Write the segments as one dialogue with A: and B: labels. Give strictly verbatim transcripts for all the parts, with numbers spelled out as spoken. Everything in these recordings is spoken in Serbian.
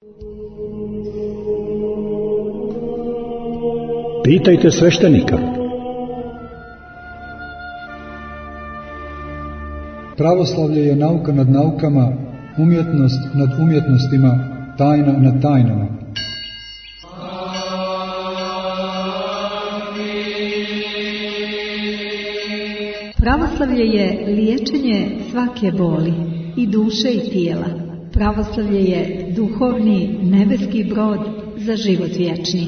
A: Pitajte sveštenika.
B: Pravoslavlje je nauka nad naukama, umjetnost nad umjetnostima, tajna nad tajnama.
C: Pravoslavlje je liječenje svake boli, i duše i tijela. Pravoslavlje je duhovni nebeski brod za život vječni.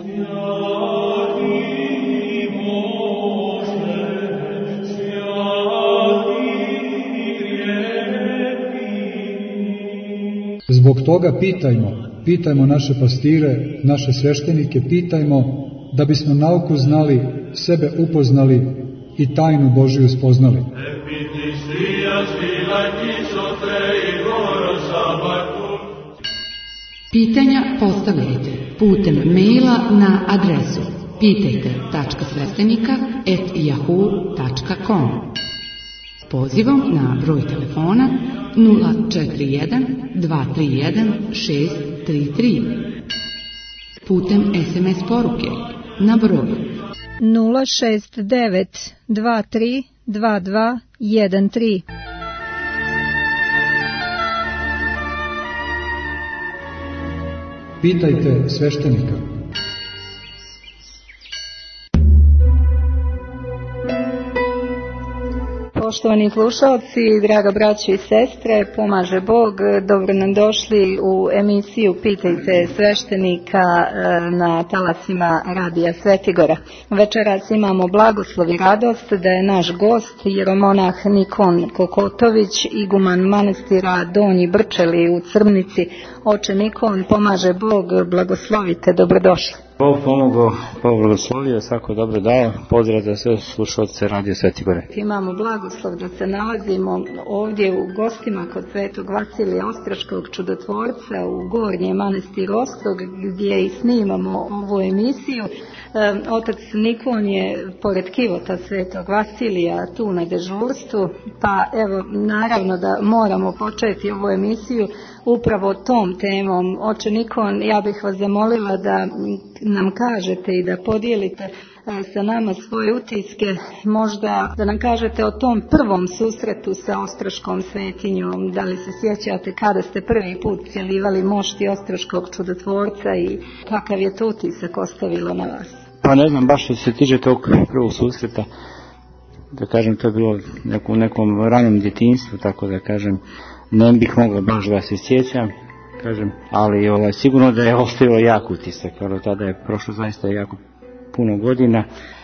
B: Zbog toga pitajmo, pitajmo naše pastire, naše sveštenike, pitajmo da bismo nauku znali, sebe upoznali i tajnu Božiju spoznali.
D: Pitanja postavljajte putem maila na adresu pitajte tačka sveštenika at yahoo tačka com, pozivom na broj telefona nula četiri jedan dva tri jedan šest tri tri, putem es em es poruke na broj
C: nula šest devet dva tri dva dva jedan tri.
B: Pitajte sveštenika.
E: Poštovani slušalci, draga braćo i sestre, pomaže Bog, dobro nam došli u emisiju Pitajte sveštenika na talasima Radija Svetigora. Večeras imamo blagoslov i radost da je naš gost jeromonah Nikon Kokotović, iguman manastira Donji Brčeli u Crnici. Oče Nikon, pomaže Bog, blagoslovite, dobrodošli.
F: Bog pomogao, Bog blagoslovio, svako dobro dao. Pozdrav za sve slušalce Radio Svetigore.
E: Imamo blagoslov da se nalazimo ovdje u gostima kod Svetog Vasilija Ostroškog čudotvorca u Gornjem manastiru Ostrog, gdje i snimamo ovu emisiju. Otac Nikon je pored kivota Svetog Vasilija tu na dežurstvu, pa evo naravno da moramo početi ovu emisiju upravo tom temom. Oče Nikon, ja bih vas zamolila da nam kažete i da podijelite sa nama svoje utiske, možda da nam kažete o tom prvom susretu sa Ostroškom svetinjom, da li se sjećate kada ste prvi put cjelivali mošti Ostroškog čudotvorca i kakav je to utisak ostavilo na vas?
F: Pa ne znam, baš što se tiče tog prvog susreta, da kažem, to je bilo u nekom ranom djetinjstvu, tako da kažem, ne bih mogao baš da se sjećam, kažem, ali ovaj, sigurno da je ostavilo jak utisak, jer tada je prošlo zaista jako puno godina.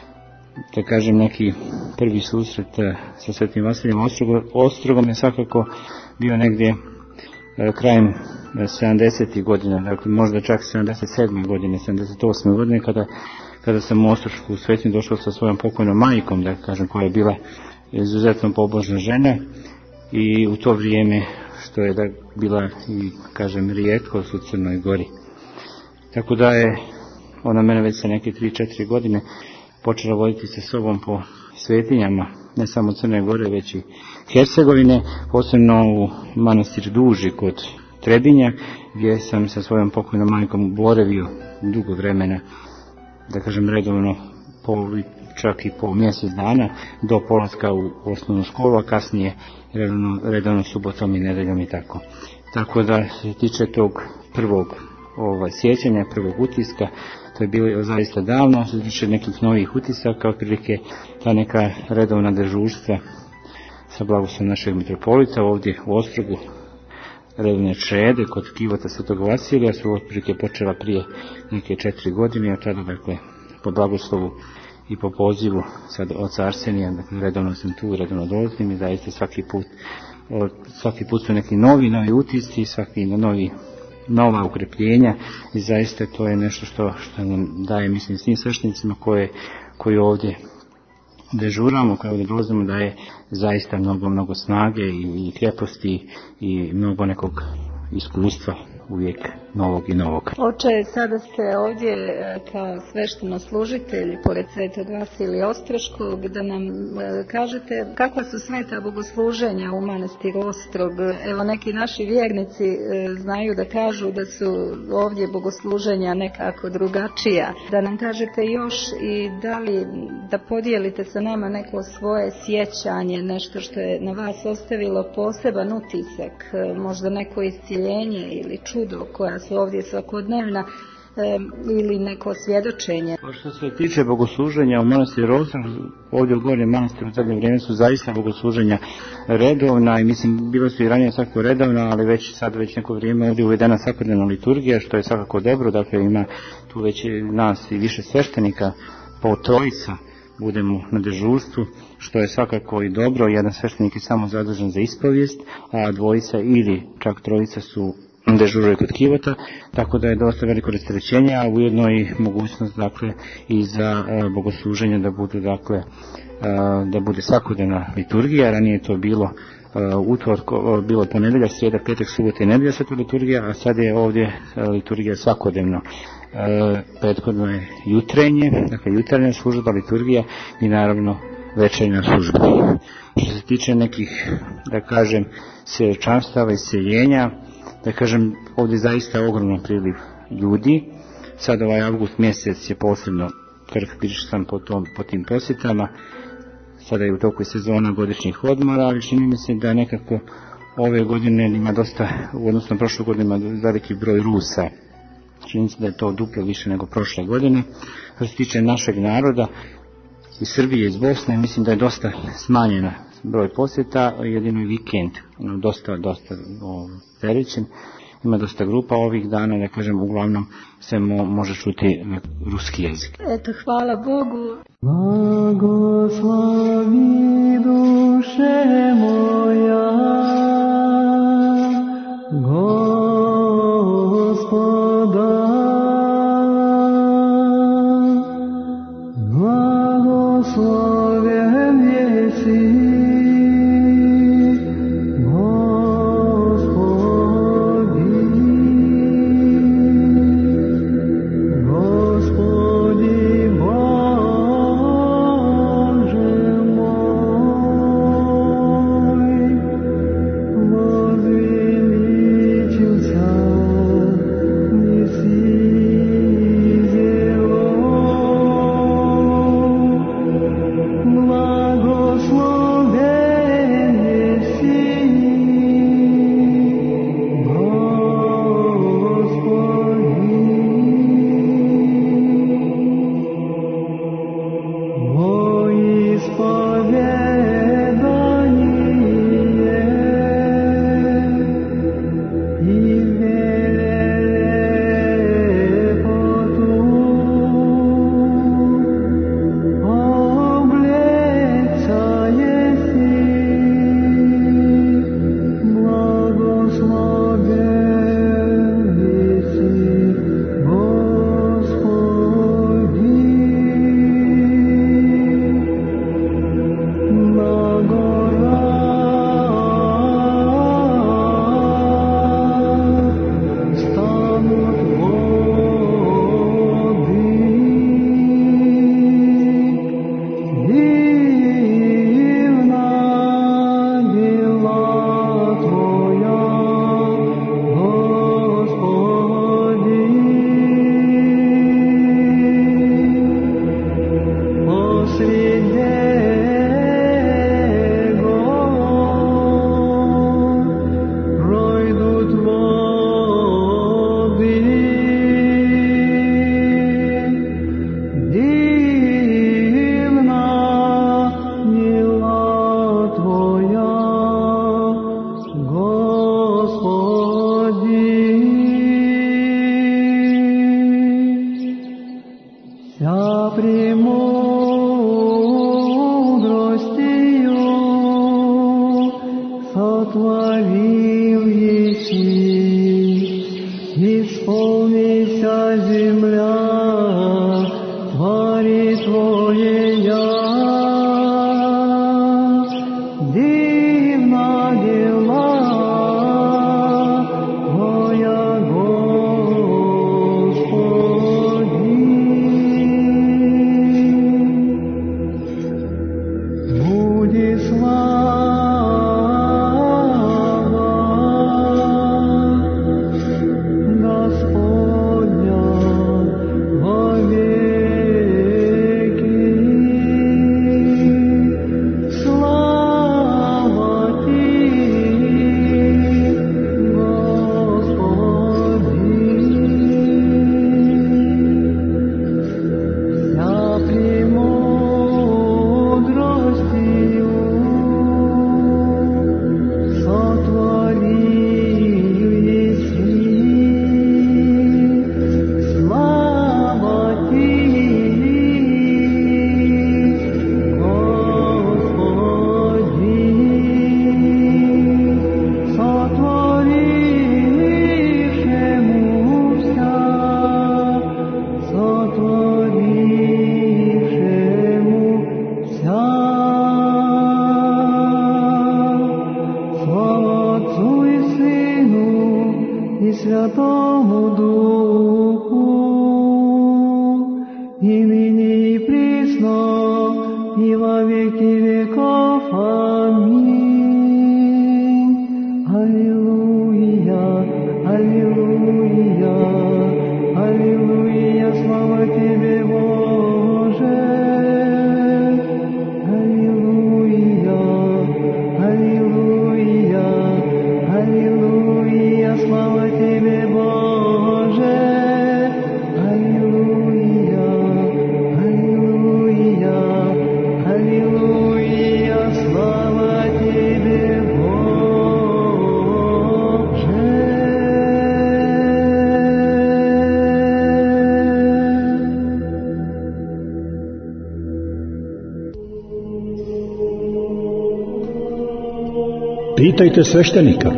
F: Da kažem, neki prvi susret sa Svetim Vasilijem Ostrogom, Ostrogom je svakako bio negdje krajem sedamdesetih godina, dakle možda čak sedamdeset sedme godine, sedamdeset osme godine, kada, kada sam u Ostrošku svetinju došao sa svojom pokojnom majkom, da kažem, koja je bila izuzetno pobožna žena, i u to vrijeme što je da bila i, kažem, rijetkost u Crnoj Gori. Tako da je ona mene već sa neke tri četiri godine počela voditi sa sobom po svetinjama, ne samo Crne Gore, već i Hercegovine, posebno u manastir Duži kod Trebinja, gdje sam sa svojom pokojnom majkom boravio dugo vremena, da kažem redovno, po, čak i po mjesec dana, do polaska u osnovnu školu, a kasnije redovno, redovno subotom i nedeljom i tako. Tako da se tiče tog prvog ovaj, sjećanja, prvog utiska, to je bilo zaista davno. Što se tiče nekih novih utisaka, otprilike ta neka redovna dežurstva sa blagoslovom našeg mitropolita ovdje u Ostrogu, redovne črede kod kivota Svetog Vasilija su otprilike počela prije neke četiri godine, a tada, dakle, po blagoslovu i po pozivu sad oca Arsenija, dakle, redovno sam tu, redovno dolazim i zaista svaki put, svaki put su neki novi, novi utisci, svaki novi, nova ukrepljenja, i zaista to je nešto što, što nam daje, mislim, svim sveštenicima koje, koji ovdje dežuramo, koje ovdje dolazimo, daje zaista mnogo, mnogo snage i, i kreposti i mnogo nekog iskustva uvijek novog i novog.
E: Oče, sada ste ovdje kao sveštenoslужitelj pored svetog Vasilija Ostroškog, da nam kažete kakva su sveta bogosluženja u manastiru Ostrog. Evo, neki naši vjernici znaju da kažu da su ovdje bogosluženja nekako drugačija. Da nam kažete još i da li da podijelite sa nama neko svoje sjećanje, nešto što je na vas ostavilo poseban utisak, možda neko isciljenje ili čudo koja su ovdje svakodnevna, e, ili neko svjedočenje.
F: Što se tiče bogosluženja u manastiru Ostrog, ovdje u Gornjem manastiru u zadnje vrijeme su zaista bogosluženja redovna i mislim bilo su i ranije svako redovna, ali već sad već neko vrijeme ovdje uvedena svakodnevna liturgija, što je svakako dobro. Dakle, ima tu već nas i više sveštenika, po trojica budemo na dežurstvu, što je svakako i dobro. Jedan sveštenik je samo zadužen za ispovijest, a dvojica ili čak trojica su dežuraju kod kivota, tako da je dosta veliko rasterećenje, a ujedno i mogućnost, dakle, i za e, bogosluženje da budu, dakle, e, da bude svakodnevna liturgija. Ranije je to bilo e, utorko, bilo ponedjeljak, srijeda, petak, subota i nedjelja sveta liturgija, a sad je ovdje e, liturgija svakodnevno. E, prethodno je jutrenje, dakle jutarnja služba, liturgija i naravno večernja služba. Što se tiče nekih, da kažem, svjedočanstava i seljenja, da kažem, ovdje zaista ogroman priliv ljudi. Sad ovaj avgust mjesec je posebno karakterističan po, tom, po tim posjetama. Sada je u toku sezona godišnjih odmora, ali čini mi se da nekako ove godine ima dosta, u odnosu na prošlu godinu ima veliki broj Rusa. Čini se da je to duplo više nego prošle godine. Što se tiče našeg naroda, iz Srbije, iz Bosne, mislim da je dosta smanjena broj posjeta, jedino je vikend, dosta, dosta terećen, ima dosta grupa ovih dana, da kažem, uglavnom se mo, može čuti ruski jezik.
E: Eto, hvala Bogu.
G: Blagoslovi duše moja, Gospoda, blagosloven jesi, Дивна дела твоя,
A: Pitajte sveštenika.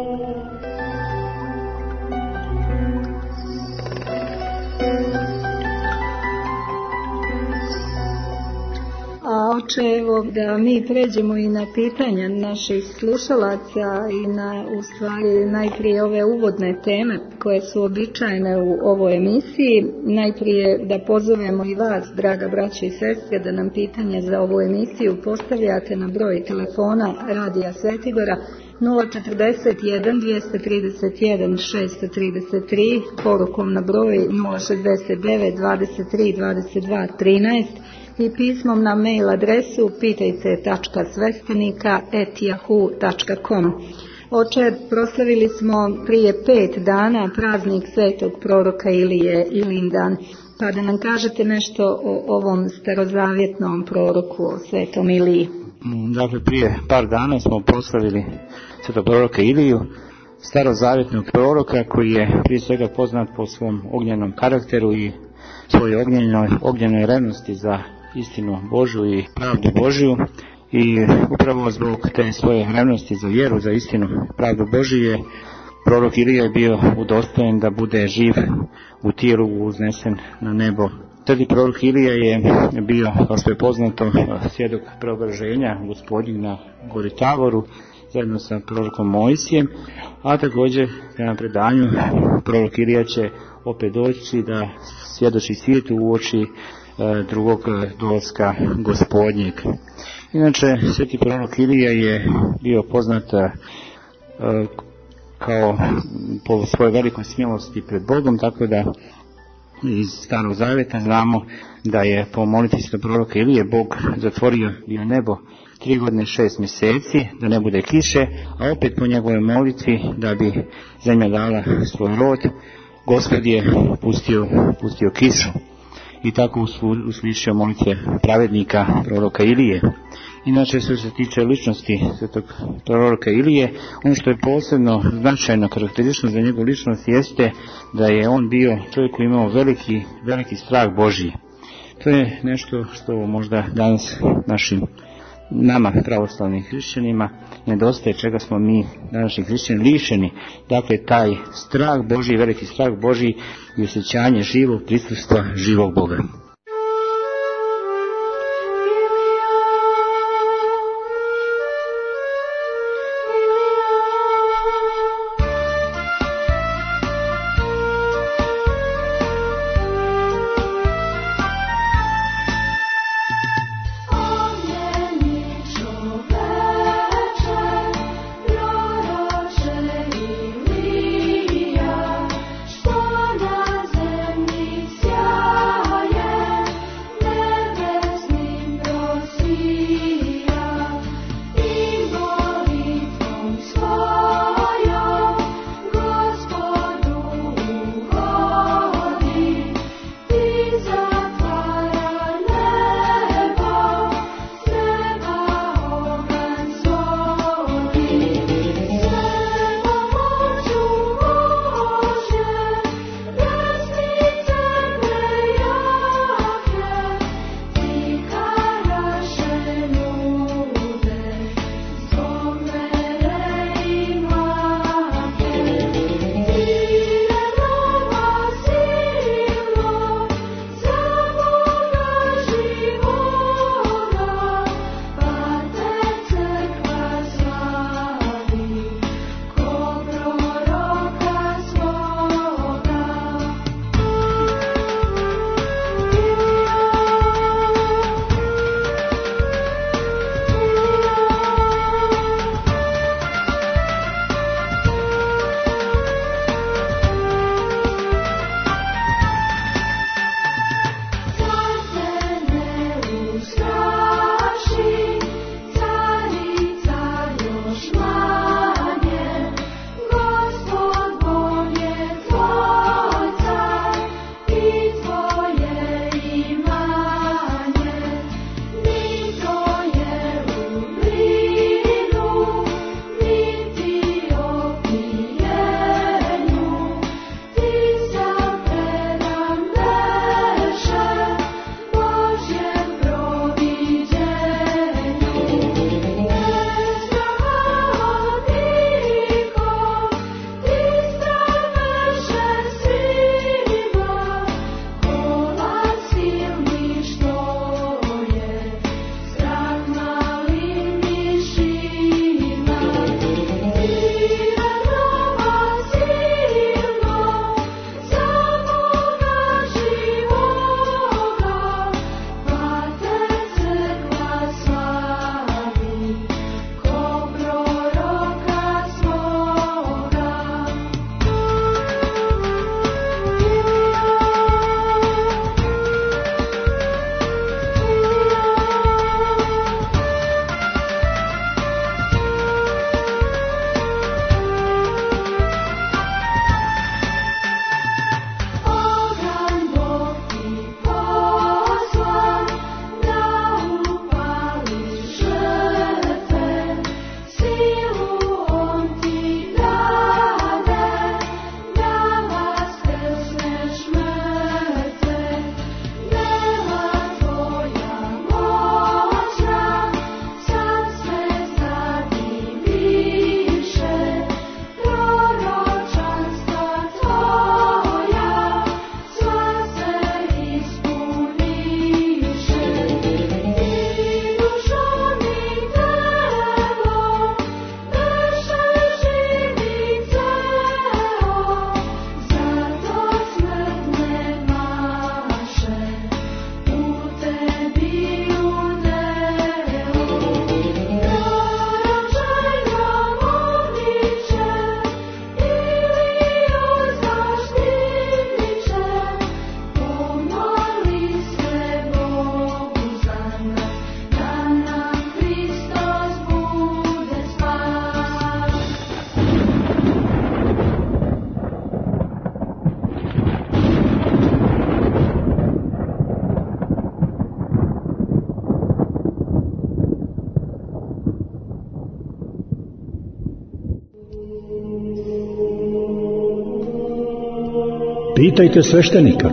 E: Oče, evo da mi pređemo i na pitanja naših slušalaca i na, u stvari, najprije ove uvodne teme koje su običajne u ovoj emisiji. Najprije da pozovemo i vas, draga braće i sestre, da nam pitanja za ovu emisiju postavljate na broj telefona Radija Svetigora nula četrdeset jedan dvjesto trideset jedan šesto trideset tri, porukom na broj nula šezdeset devet dvadeset tri dvadeset dva trinaest i pismom na mail adresu pitajte tačka sveštenika et yahoo tačka com. Oče, proslavili smo prije pet dana praznik svetog proroka Ilije, Ilindan, pa da nam kažete nešto o ovom starozavjetnom proroku, o svetom Iliji.
F: Dakle, prije par dana smo proslavili svetog proroka Iliju, starozavjetnog proroka koji je prije svega poznat po svom ognjenom karakteru i svojoj ognjenoj, ognjenoj revnosti za istinu Božju i pravdu Božju, i upravo zbog te svoje revnosti za vjeru, za istinu, pravdu Božju, prorok Ilija je bio udostojen da bude živ u tijelu, uznesen na nebo. Tada prorok Ilija je bio, kao što je poznato, svjedok preobraženja Gospodnjeg na gori Tavoru zajedno sa prorokom Mojsijem, a također prema predanju prorok Ilija će opet doći da svjedoči svijetu uoči drugog dolaska Gospodnjeg. Inače, sveti prorok Ilija je bio poznat kao po svojoj velikoj smjelosti pred Bogom, tako da iz Starog Zavjeta znamo da je po molitvi svetog proroka Ilije Bog zatvorio bio nebo tri godine šest mjeseci da ne bude kiše, a opet po njegovoj molitvi da bi zemlja dala svoj rod, Gospod je pustio, pustio kišu i tako uslišio molitve pravednika proroka Ilije. Inače, što se tiče ličnosti svetog proroka Ilije, ono što je posebno značajno karakteristično za njegovu ličnost jeste da je on bio čovjek koji imao veliki, veliki strah Božji. To je nešto što možda danas našim nama pravoslavnim hrišćanima nedostaje, čega smo mi današnji hrišćani lišeni. Dakle, taj strah Božji, veliki strah Božji i osjećanje živog prisustva živog Boga.
H: Yeah.
A: Pitajte sveštenika.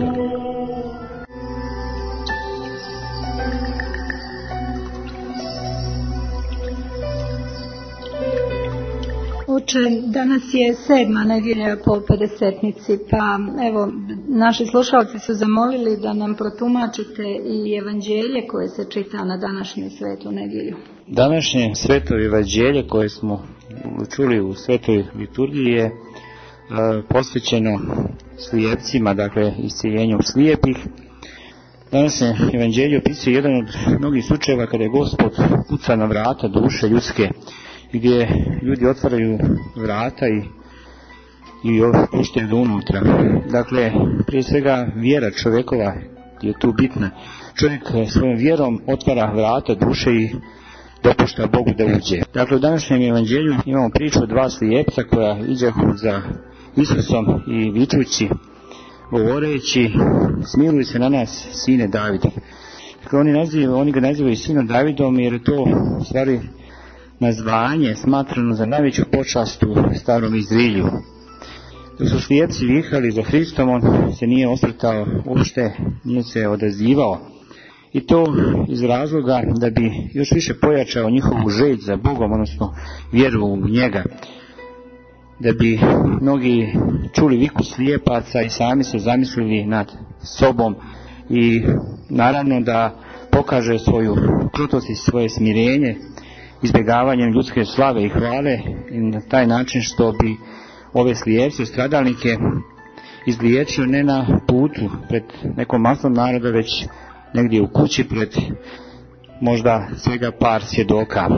E: Oče, danas je sedma nedjelja po pedesetnici, pa evo, naši slušalci su zamolili da nam protumačite i evanđelje koje se čita na današnju svetu nedjelju.
F: Današnje sveto evanđelje koje smo čuli u svetoj liturgiji je e, posvećeno slijepcima, dakle isceljenju slijepih. Današnje evanđelje opisuje jedan od mnogih slučajeva kada je Gospod kuca na vrata duše ljudske, gdje ljudi otvaraju vrata i, i puštaju do unutra. Dakle, prije svega vjera čovjekova je tu bitna. Čovjek svojom vjerom otvara vrata duše i dopušta Bogu da uđe. Dakle, u današnjem evanđelju imamo priču o dva slijepca koja iđahu za Isusom i vičući, govoreći, smiluj se na nas, sine Davida. Dakle, oni, naziv, oni ga nazivaju sinom Davidom jer je to u stvari nazvanje smatrano za najveću počast u starom Izraelju. Dok su slijepci vihali za Hristom, on se nije osvrtao uopšte, nije se odazivao. I to iz razloga da bi još više pojačao njihovu želj za Bogom, odnosno vjeru u njega. Da bi mnogi čuli viku slijepaca i sami se zamislili nad sobom i naravno da pokaže svoju krutost i svoje smirenje izbjegavanjem ljudske slave i hvale i na taj način što bi ove slijepce, stradalnike izliječio ne na putu pred nekom masom naroda, već negdje u kući pred možda svega par svjedoka.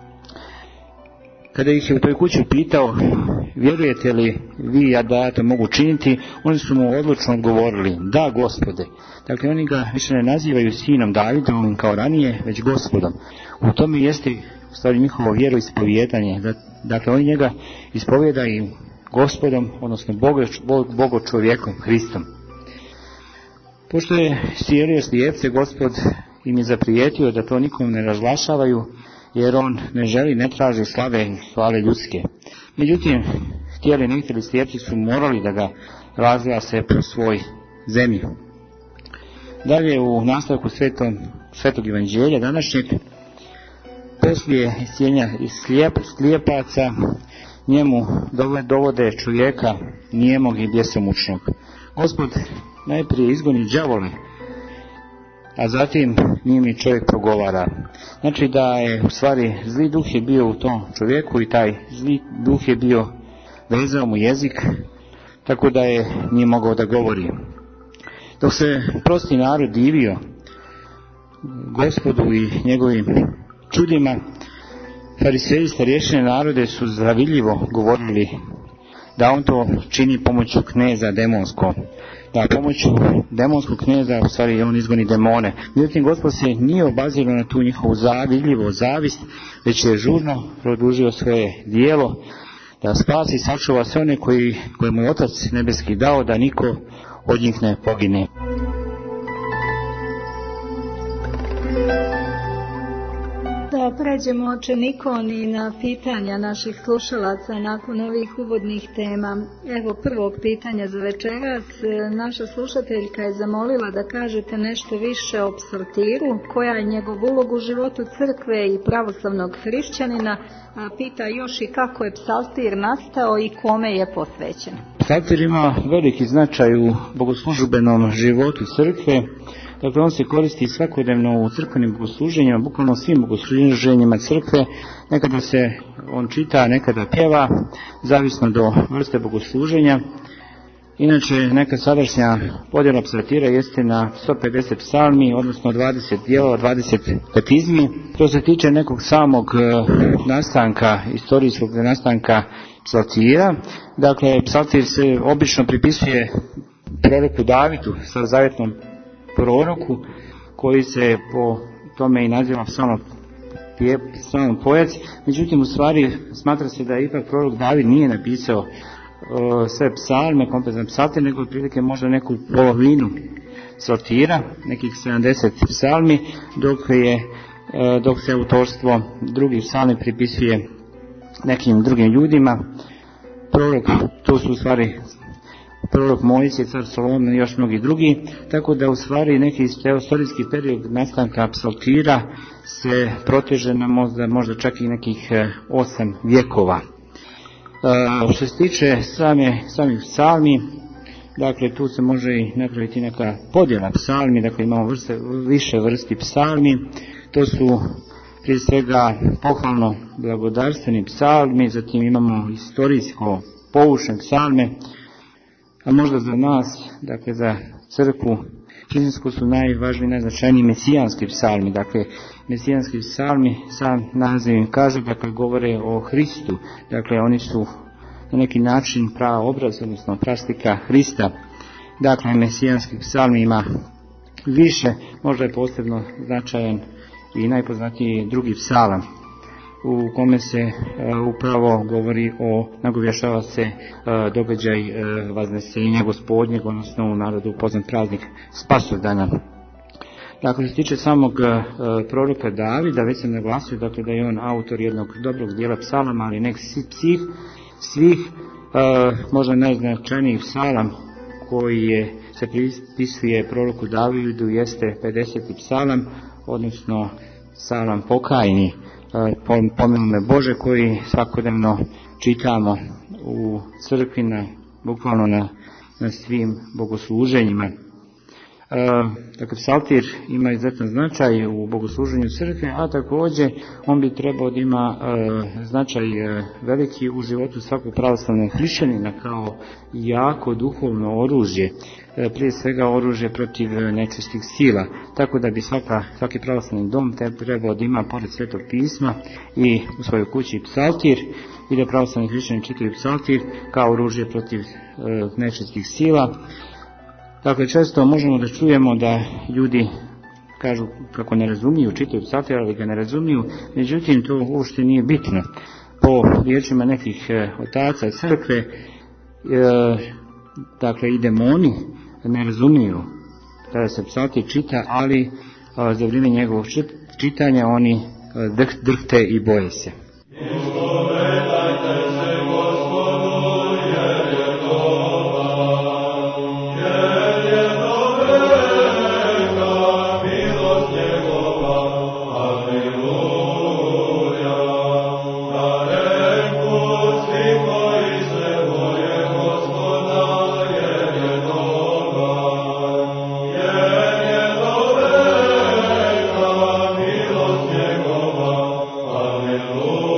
F: Kada ih je u toj kući pitao, vjerujete li vi da ja to mogu činiti, oni su mu odlučno odgovorili, da Gospode. Dakle, oni ga više ne nazivaju sinom Davidom kao ranije, već Gospodom. U tome jeste u stvari njihovo vjero ispovjedanje. Dakle, oni njega ispovjedaju Gospodom, odnosno Bogo, Bogo čovjekom, Hristom. Pošto je sjelio slijepce, Gospod im je zaprijetio da to nikom ne razglašavaju, jer on ne želi, ne traži slave i hvale ljudske. Međutim, htjeli ne htjeli, slijepci su morali da ga razglase po svoj zemlji. Dalje u nastavku svetom, svetog evanđelja današnjeg, poslije iscijeljenja slijep, slijepaca, njemu dovode čovjeka nijemog i bjesomučnog. Gospod najprije izgoni đavole, a zatim njimi čovjek progovara. Znači da je u stvari zli duh je bio u tom čovjeku i taj zli duh je bio vezao mu jezik, tako da je nije mogao da govori. Dok se prosti narod divio Gospodu i njegovim čudima, fariseji starješine narode su zavidljivo govorili da on to čini pomoću kneza demonskog. Da pomoću demonskog kneza u stvari on izgoni demone. Međutim, Gospod se nije obazirao na tu njihovu zavidljivo zavist, već je žurno produžio svoje dijelo da spasi i sačuva sve one koji, koje mu je Otac nebeski dao, da niko od njih ne pogine.
E: Da pređemo, oče Nikoni, na pitanja naših slušalaca nakon ovih uvodnih tema. Evo prvog pitanja za večeras. Naša slušateljka je zamolila da kažete nešto više o psaltiru, koja je njegov ulog u životu crkve i pravoslavnog hrišćanina. A pita još i kako je psaltir nastao i kome je posvećen.
F: Psaltir ima veliki značaj u bogoslužbenom životu crkve. Dakle, on se koristi svakodnevno u crkvenim bogosluženjima, bukvalno svim bogosluženjima crkve. Nekada se on čita, nekada pjeva, zavisno do vrste bogosluženja. Inače, neka sadašnja podjela psaltira jeste na sto pedeset psalmi, odnosno dvadeset dijelova, dvadeset katizmi. To se tiče nekog samog nastanka, istorijskog nastanka psaltira. Dakle, psaltir se obično pripisuje proroku Davidu, starozavjetnom proroku, koji se po tome i naziva psalmom pojac. Međutim, u stvari smatra se da ipak prorok David nije napisao uh, sve psalme, kompletan psaltir, nego otprilike možda neku polovinu psaltira, nekih sedamdeset psalmi, dok je uh, dok se autorstvo drugih psalmi pripisuje nekim drugim ljudima. Prorok, to su u stvari prorok Mojsije, car Solomon i još mnogi drugi, tako da u stvari neki istorijski period nastanka psaltira se proteže na možda, možda čak i nekih osam vjekova. E, što se tiče same, samih psalmi, dakle tu se može i napraviti neka podjela psalmi, dakle imamo vrste, više vrsti psalmi, to su prije svega pohvalno blagodarstveni psalmi, zatim imamo istorijsko poučne psalme, a možda za nas, dakle za crkvu hrišćansku su najvažniji, najznačajniji mesijanski psalmi. Dakle, mesijanski psalmi, sam naziv im kaže, dakle govore o Hristu, dakle oni su na neki način prava obraz, odnosno praslika Hrista. Dakle, mesijanski psalmi ima više, možda je posebno značajan i najpoznatiji drugi psalam, u kome se e, upravo govori o, nagovješava se e, događaj e, vaznesenja Gospodnjeg, odnosno u narodu poznat praznik Spasovdana. Dakle, što se tiče samog e, proroka Davida, već sam naglasio, dakle, da je on autor jednog dobrog dijela psalama, ali nek svih, svih e, možda najznačajnijih psalam koji je, se pripisuje proroku Davidu jeste pedeseti psalam, odnosno psalam pokajni, pomenu me Bože, koji svakodnevno čitamo u crkvi, na, bukvalno na, na svim bogosluženjima. E, dakle, psaltir ima izuzetan značaj u bogosluženju crkve, a također on bi trebao da ima e, značaj e, veliki u životu svakog pravoslavnog hrišćanina kao jako duhovno oružje, e, prije svega oružje protiv nečistih sila, tako da bi svaka, svaki pravoslavni dom trebao da ima pored Svetog pisma i u svojoj kući psaltir, i da pravoslavni hrišćani čitaju psaltir kao oružje protiv e, nečistih sila. Dakle, često možemo da čujemo da ljudi kažu kako ne razumiju, čitaju psaltir, ali ga ne razumiju, međutim to uopšte nije bitno. Po riječima nekih e, otaca crkve, e, dakle i demoni ne razumiju kada se psaltir čita, ali e, za vrijeme njegovog čitanja oni e, drh, drhte i boje se.
H: Hallelujah.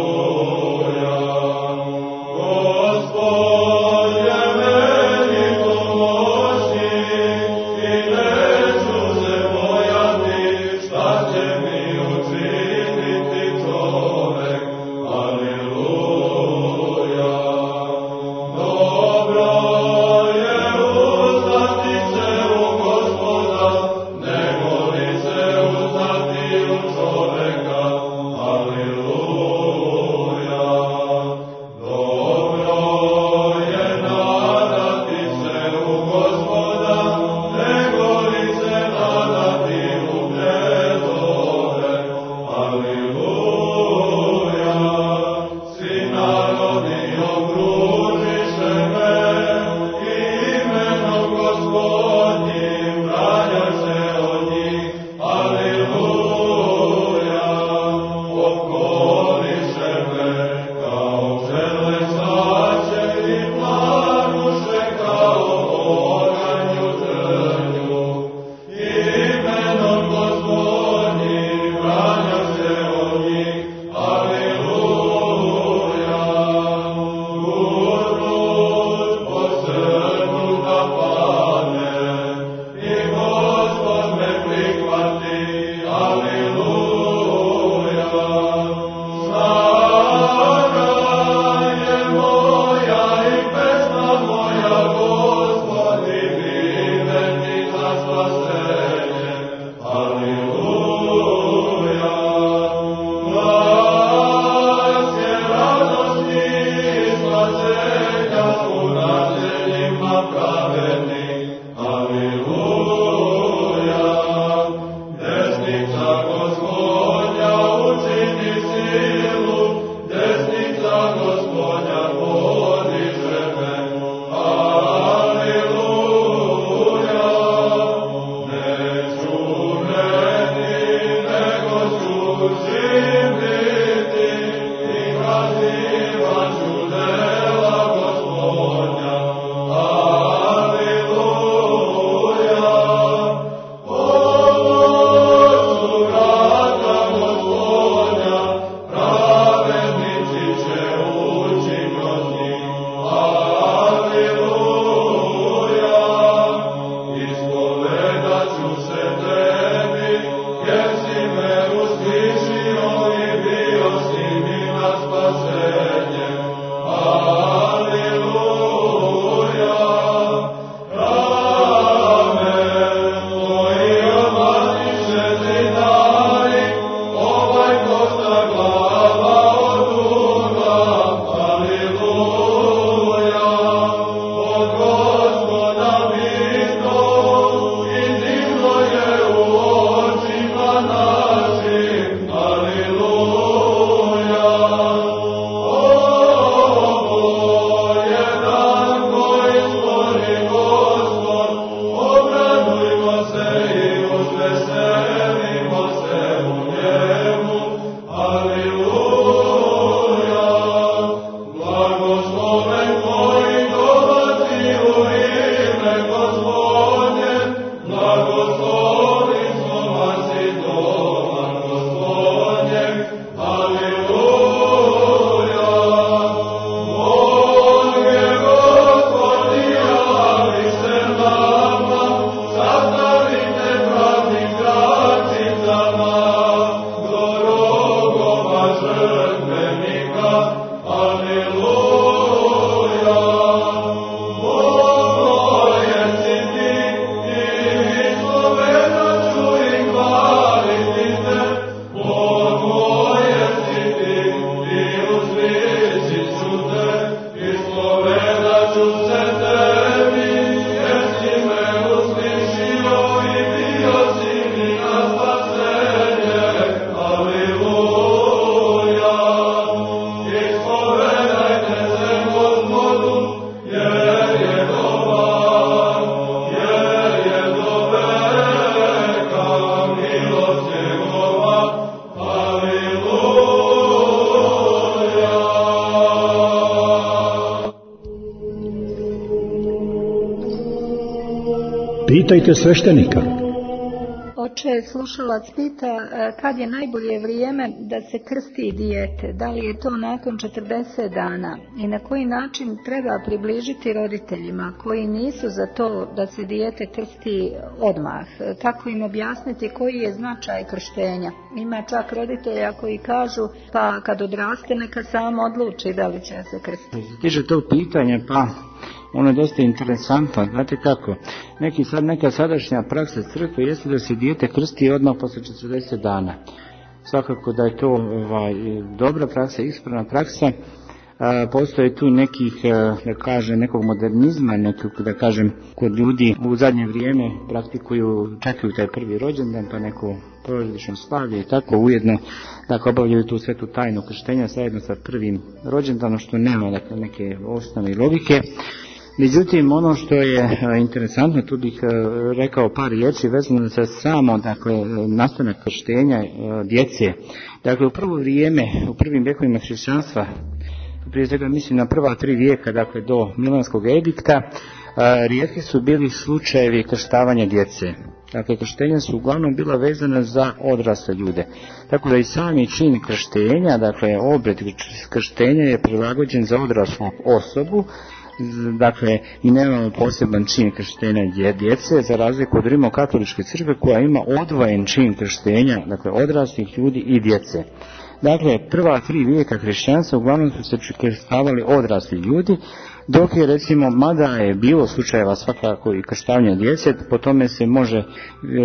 A: Pitajte sveštenika.
E: Oče, slušalac pita kad je najbolje vrijeme da se krsti dijete, da li je to nakon četrdeset dana i na koji način treba približiti roditeljima koji nisu za to da se dijete krsti odmah, kako im objasniti koji je značaj krštenja. Ima čak roditelja koji kažu pa kad odraste neka sam odluči da li će se krstiti.
F: Tiže to pitanje, pa ono je dosta interesantno. Znate kako, neki sad, neka sadašnja praksa crkve jeste da se dijete krsti odmah posle četrdeset dana. Svakako da je to ovaj, dobra praksa, ispravna praksa. A, postoje tu nekih, da kažem, nekog modernizma, nekog, da kažem, kod ljudi u zadnje vrijeme praktikuju, čekaju taj prvi rođendan, pa neko porodično slavlje i tako ujedno, dakle, obavljaju tu svetu tajnu krštenja zajedno sa prvim rođendanom, što nema, dakle, neke osnove i logike. Međutim, ono što je interesantno, tu bih rekao par riječi vezano za samo, dakle, nastanak krštenja djece. Dakle, u prvo vrijeme, u prvim vjekovima hrišćanstva, prije svega mislim na prva tri vijeka, dakle, do Milanskog edikta, rijetki su bili slučajevi krštavanja djece. Dakle, krštenja su uglavnom bila vezana za odrasle ljude. Tako da i sami čin krštenja, dakle, obred krštenja je prilagođen za odraslu osobu. Dakle, mi nemamo poseban čin krštenja djece, za razliku od Rimokatoličke crkve koja ima odvojen čin krštenja, dakle, odraslih ljudi i djece. Dakle, prva tri vijeka hrišćanstva uglavnom su se krštavali odrasli ljudi, dok je, recimo, mada je bilo slučajeva svakako i krštavanja djece, po tome se može... E,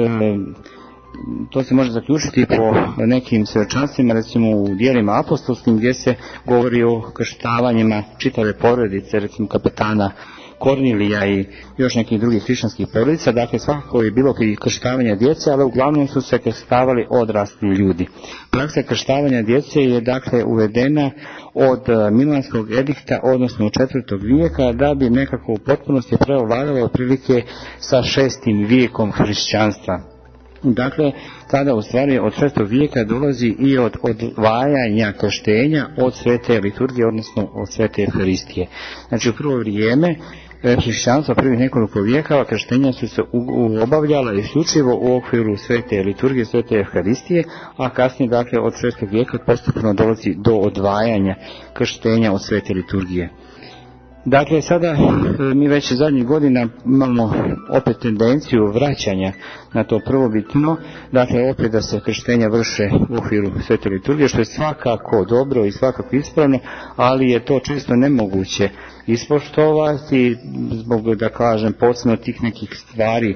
F: to se može zaključiti po nekim svjedočanstvima, recimo u dijelima apostolskim, gdje se govori o krštavanjima čitave porodice, recimo kapetana Kornilija i još nekih drugih hrišćanskih porodica. Dakle, svakako je bilo i krštavanja djece, ali uglavnom su se krštavali odrasli ljudi. Praksa krštavanja djece je, dakle, uvedena od Milanskog edikta, odnosno u četvrtog vijeka, da bi nekako u potpunosti prevladalo otprilike sa šestim vijekom hrišćanstva. Dakle, tada u stvari od šestog vijeka dolazi i od odvajanja krštenja od svete liturgije, odnosno od svete Euharistije. Znači, u prvo vrijeme hrišćanstva, prvih nekoliko vijekava, krštenja su se obavljala isključivo u okviru svete liturgije, svete Euharistije, a kasnije, dakle, od šestog vijeka postupno dolazi do odvajanja krštenja od svete liturgije. Dakle, sada mi već zadnjih godina imamo opet tendenciju vraćanja na to prvobitno, dakle opet da se krštenja vrše u okviru svete liturgije, što je svakako dobro i svakako ispravno, ali je to često nemoguće ispoštovati zbog, da kažem, posebno tih nekih stvari.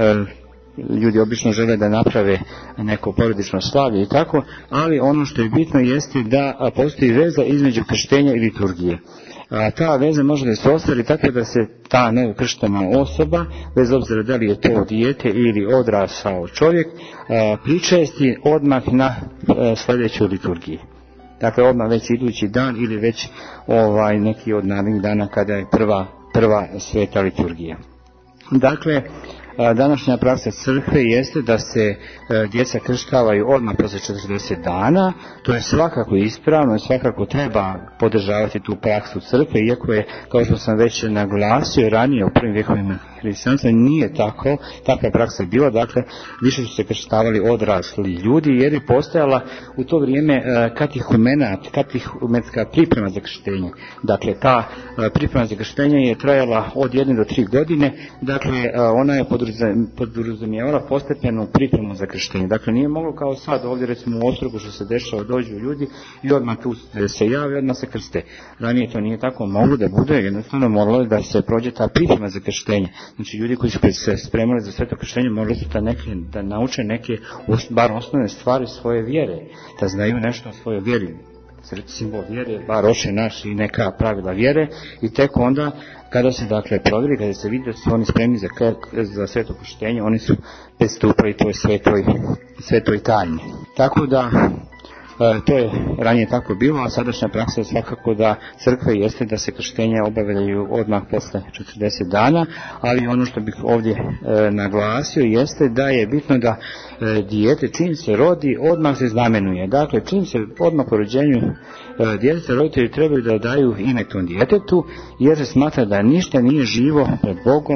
F: Ljudi obično žele da naprave neko porodično slavlje i tako, ali ono što je bitno jeste da postoji veza između krštenja i liturgije. A ta veza može da se ostvari tako da se ta neukrštena osoba, bez obzira da li je to dijete ili odrasao čovjek, pričesti odmah na sljedećoj liturgiji. Dakle, odmah već idući dan ili već ovaj neki od narednih dana kada je prva, prva sveta liturgija. Dakle, današnja praksa crkve jeste da se djeca krštavaju odmah poslije četrdeset dana. To je svakako ispravno i svakako treba podržavati tu praksu crkve, iako je, kao što sam već naglasio ranije u prvim vjekovima hrišćanstva, nije tako, takva praksa bila. Dakle, više su se krštavali odrasli ljudi, jer je postojala u to vrijeme katehumenat, katehumenska priprema za krštenje. Dakle, ta priprema za krštenje je trajala od jedne do tri godine. Dakle, ona je podrazumijevala postepenu pripremu za krštenje. Dakle, nije moglo kao sad ovdje, recimo u Ostrogu što se dešava, dođu ljudi i odmah tu se jave, odmah se krste. Ranije to nije tako moglo da bude, jednostavno moralo da se prođe ta priprema za krštenje. Znači, ljudi koji su se spremali za sveto krštenje morali su da, neke, da nauče neke, bar osnovne stvari svoje vjere, da znaju nešto o svojoj vjeri. Simbol vjere, bar oče naš i neka pravila vjere, i tek onda kada se, dakle, provjeri, kada se vidi da su oni spremni za, za sveto krštenje, oni su pristupali toj svetoj, svetoj tajni. Tako da e, to je ranije tako bilo, a sadašnja praksa je svakako da crkve jeste da se krštenja obavljaju odmah posle četrdeset dana, ali ono što bih ovdje e, naglasio jeste da je bitno da e, dijete čim se rodi odmah se znamenuje. Dakle, čim se odmah po rođenju e, djeteta, roditelji trebaju da daju ime tom djetetu, jer se smatra da ništa nije živo pred Bogom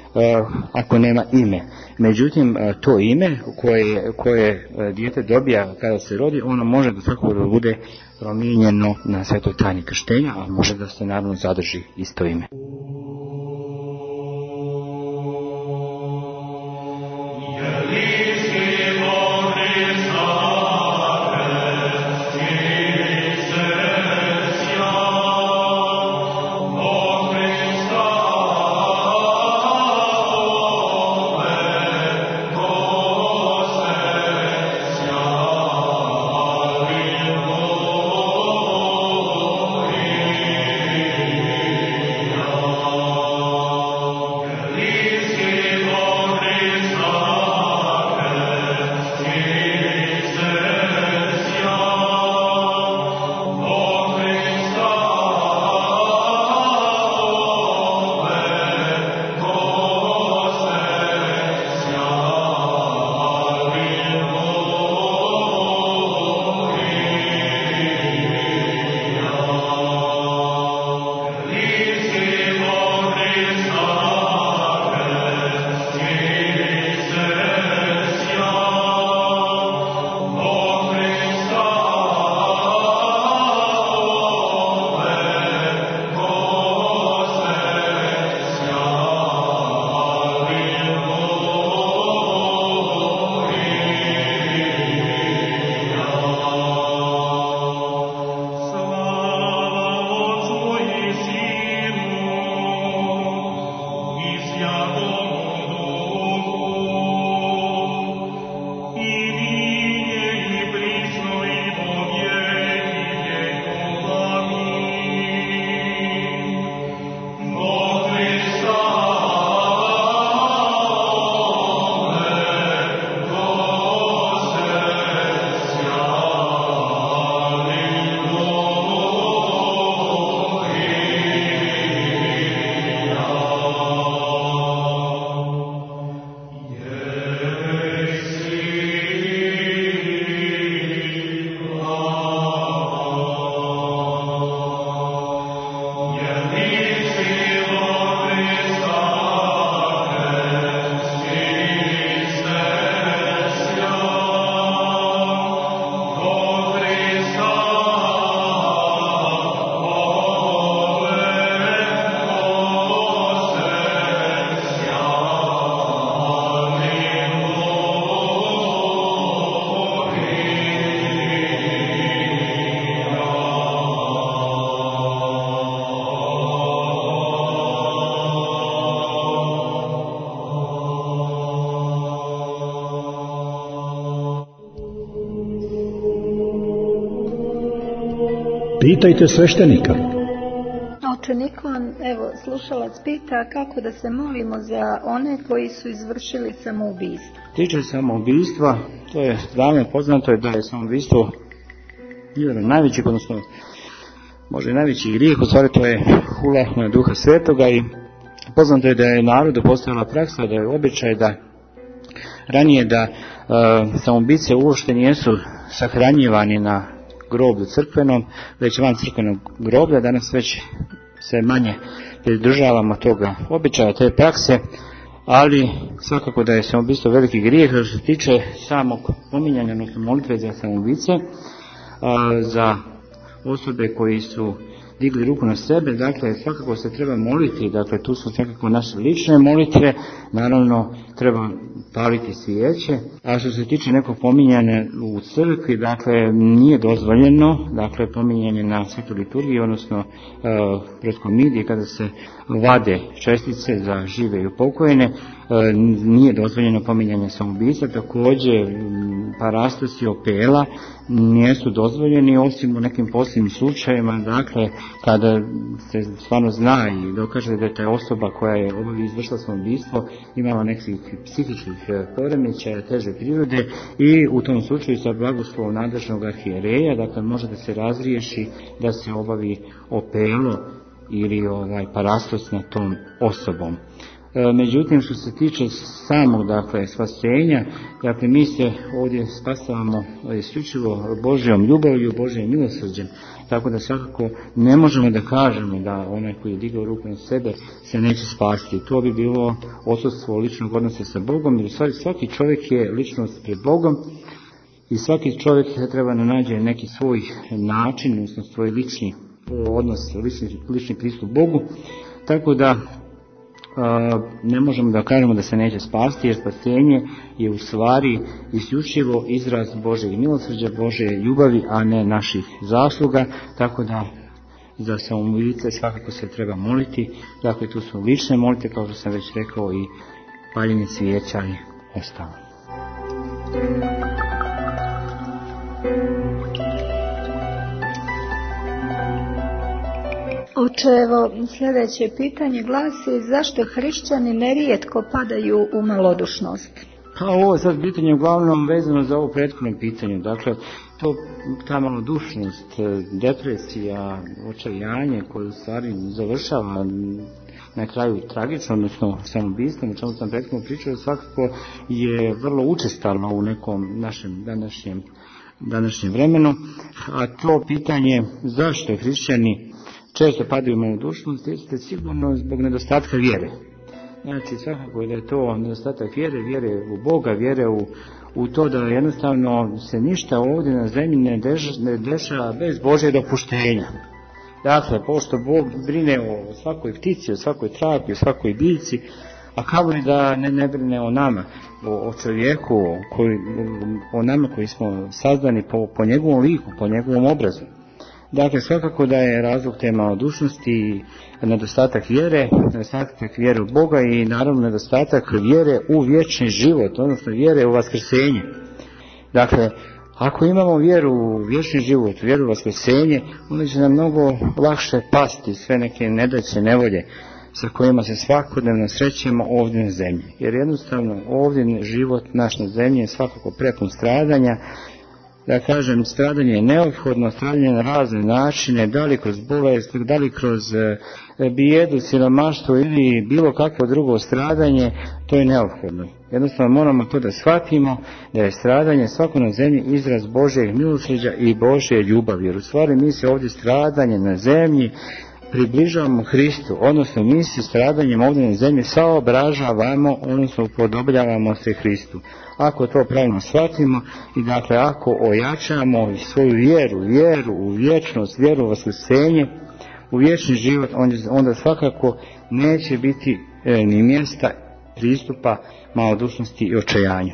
F: ako nema ime. Međutim, to ime koje, koje dijete dobija kada se rodi, ono može da svakako da bude promijenjeno na svetoj tajni krštenja, a može da se naravno zadrži isto ime.
A: Pitajte sveštenika.
E: Oče Nikon, evo, slušalac pita kako da se molimo za one koji su izvršili samoubistvo.
F: Tiče samoubistva, to je davno poznato je da je samoubistvo jedan najveći, odnosno možda i najveći grijeh, u stvari to je hula na Duha Svetoga i poznato je da je narodu postojala praksa, da je običaj da ranije da uh, samoubice uopšte nijesu sahranjivani na groblju crkvenom, već van crkvenog groblja. Danas već se manje pridržavamo toga običaja, te prakse, ali svakako da je samoubistvo veliki grijeh. Što se tiče samog pominjanja, odnosno molitve za samoubice, za osobe koji su digli ruku na sebe, dakle svakako se treba moliti, dakle tu su svakako naše lične molitve, naravno treba paliti svijeće, a što se tiče nekog pominjanja u crkvi, dakle nije dozvoljeno, dakle pominjanje na svetoj liturgiji, odnosno e, pred komidije kada se vade čestice za žive i upokojene, e, nije dozvoljeno pominjanje samoubica, također parastosi opela nisu dozvoljeni osim u nekim posebnim slučajevima, dakle kada se stvarno zna i dokaže da je ta osoba koja je obavi izvršila samoubistvo imala nekih psihičkih poremećaja teže prirode i u tom slučaju sa blagoslovom nadležnog arhijereja, dakle može da se razriješi da se obavi opelo ili ovaj parastos na tom osobom. Međutim, što se tiče samog, dakle, spasenja, dakle, mi se ovdje spasavamo isključivo Božjom ljubavlju, Božjim milosrđem, tako da svakako ne možemo da kažemo da onaj koji je digao ruku na sebe se neće spasiti. To bi bilo odsustvo ličnog odnosa sa Bogom, jer u stvari svaki čovjek je ličnost pred Bogom i svaki čovjek treba da nađe neki svoj način, odnosno svoj lični odnos, lični, lični pristup Bogu, tako da ne možemo da kažemo da se neće spasti, jer spasenje je u stvari isključivo izraz Božjeg milosrđa, Božje ljubavi, a ne naših zasluga, tako da za samomilice svakako se treba moliti. Dakle, tu su lične molite, kao što sam već rekao, i paljenje svijeća i ostalo.
E: Očevo, sljedeće pitanje glasi: zašto hrišćani nerijetko padaju u malodušnost?
F: Pa ovo je sad pitanje uglavnom vezano za ovo prethodno pitanje. Dakle, to, ta malodušnost, depresija, očajanje koje u stvari završava na kraju tragično, odnosno samobistvom, o čemu sam prethodno pričao, svakako je vrlo učestalo u nekom našem današnjem, današnjem vremenu. A to pitanje zašto hrišćani često padaju u malodušnost, jeste sigurno zbog nedostatka vjere. Znači, svakako da je to nedostatak vjere, vjere u Boga, vjere u, u to da jednostavno se ništa ovdje na zemlji ne, deš, ne dešava bez Božje dopuštenja. Dakle, pošto Bog brine o svakoj ptici, o svakoj travi, o svakoj biljci, a kako li da ne, ne brine o nama, o, o čovjeku, koji, o nama koji smo sazdani po, po njegovom liku, po njegovom obrazu. Dakle, svakako da je razlog te malodušnosti nedostatak vjere, nedostatak vjere u Boga i naravno nedostatak vjere u vječni život, odnosno vjere u vaskrsenje. Dakle, ako imamo vjeru u vječni život, vjeru u vaskrsenje, onda će nam mnogo lakše pasti sve neke nedaće, nevolje sa kojima se svakodnevno srećemo ovdje na zemlji. Jer jednostavno ovdje život naš na zemlji je svakako prepun stradanja. Da kažem, stradanje je neophodno, stradanje na razne načine, da li kroz bolest, da li kroz bijedu, siromaštvo ili bilo kakvo drugo stradanje, to je neophodno. Jednostavno moramo to da shvatimo, da je stradanje svako na zemlji izraz Božjeg milosrđa i Božje ljubavi. Jer u stvari mi se ovdje stradanje na zemlji približavamo Hristu, odnosno mi se stradanjem ovdje na zemlji saobražavamo, odnosno upodobljavamo se Hristu. Ako to pravilno shvatimo i dakle ako ojačamo svoju vjeru, vjeru u vječnost, vjeru u vaskrsenje, u vječni život, onda svakako neće biti e, ni mjesta pristupa malodušnosti i očajanju.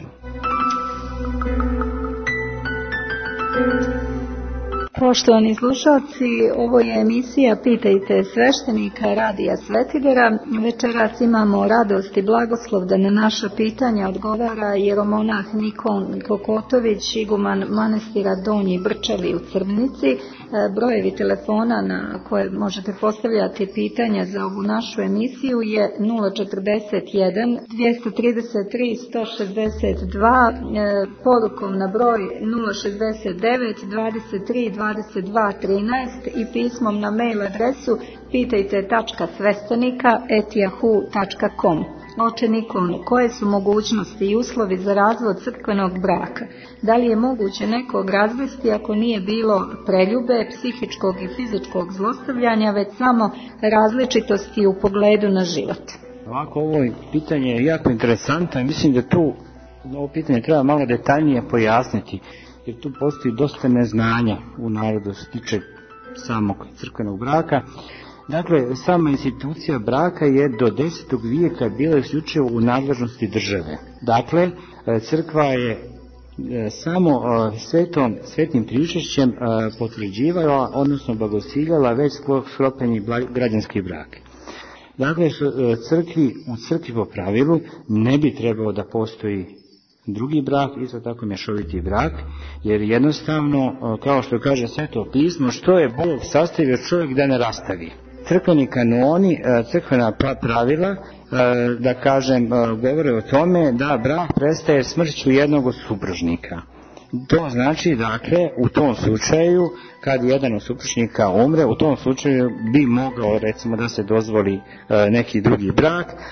E: Poštovani slušalci, ovo je emisija Pitajte sveštenika Radija Svetidera. Večeras imamo radost i blagoslov da na naša pitanja odgovara jeromonah Nikon Kokotović, iguman manastira Donji Brčevi u Crvnici. Brojevi telefona na koje možete postavljati pitanja za ovu našu emisiju je nula četrdeset jedan dvjesto trideset tri sto šezdeset dva, porukom na broj nula šezdeset devet dvadeset tri dvadeset dva trinaest i pismom na mail adresu pitajte tačka sveštenika at yahoo tačka com. Oče Nikon, koje su mogućnosti i uslovi za razvod crkvenog braka? Da li je moguće nekog razvesti ako nije bilo preljube, psihičkog i fizičkog zlostavljanja, već samo različitosti u pogledu na život?
F: Ovako, ovo pitanje je jako interesantno i mislim da tu ovo pitanje treba malo detaljnije pojasniti, jer tu postoji dosta neznanja u narodu što se tiče samog crkvenog braka. Dakle, sama institucija braka je do desetog vijeka bila isključivo u nadležnosti države. Dakle, crkva je samo svetom, svetnim pričešćem potvrđivala, odnosno blagosiljala već sklopljeni građanski brak. Dakle, crkvi, u crkvi po pravilu ne bi trebalo da postoji drugi brak, isto tako mješoviti brak, jer jednostavno, kao što kaže Sveto pismo, što je Bog sastavio čovjek da ne rastavi. Crkveni kanoni, crkvena pravila, da kažem, govore o tome da brak prestaje smrću jednog od supružnika. To znači, dakle, u tom slučaju, kad jedan od supružnika umre, u tom slučaju bi mogao, recimo, da se dozvoli neki drugi brak,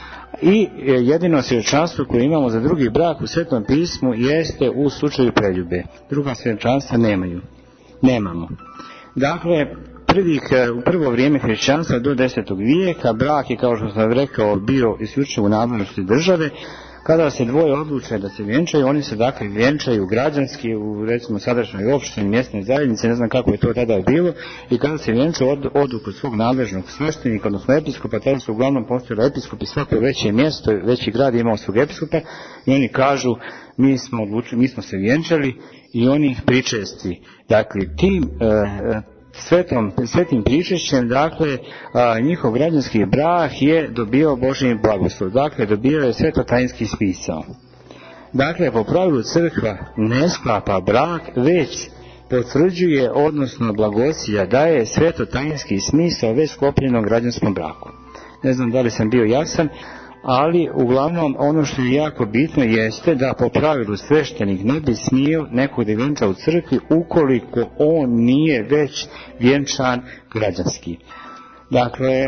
F: I jedino svjedočanstvo koje imamo za drugi brak u Svetom pismu jeste u slučaju preljube. Druga svjedočanstva nemaju. Nemamo. Dakle, prvih, u prvo vrijeme hrišćanstva do desetog vijeka brak je, kao što sam rekao, bio isključivo u nadležnosti države. Kada se dvoje odluče da se vjenčaju, oni se dakle vjenčaju građanski u recimo sadašnjoj opštini, mjesnoj zajednici, ne znam kako je to tada bilo, i kada se vjenčaju od, odu kod svog nadležnog sveštenika, odnosno episkopa, tada su uglavnom postojali episkopi, svako veće mjesto, veći grad je imao svog episkopa, i oni kažu mi smo odlučili, mi smo se vjenčali, i oni ih pričesti. Dakle, tim e, Svetom, svetim pričešćem, dakle, a, njihov građanski brak je dobio Božji blagoslov. Dakle, dobio je svetotajinski spisao. Dakle, po pravilu crkva ne sklapa brak, već potvrđuje, odnosno blagosilja, da je svetotajinski smisao već sklopljenom građanskom braku. Ne znam da li sam bio jasan, ali uglavnom ono što je jako bitno jeste da po pravilu sveštenik ne bi smio nekog da vjenča u crkvi ukoliko on nije već vjenčan građanski. Dakle,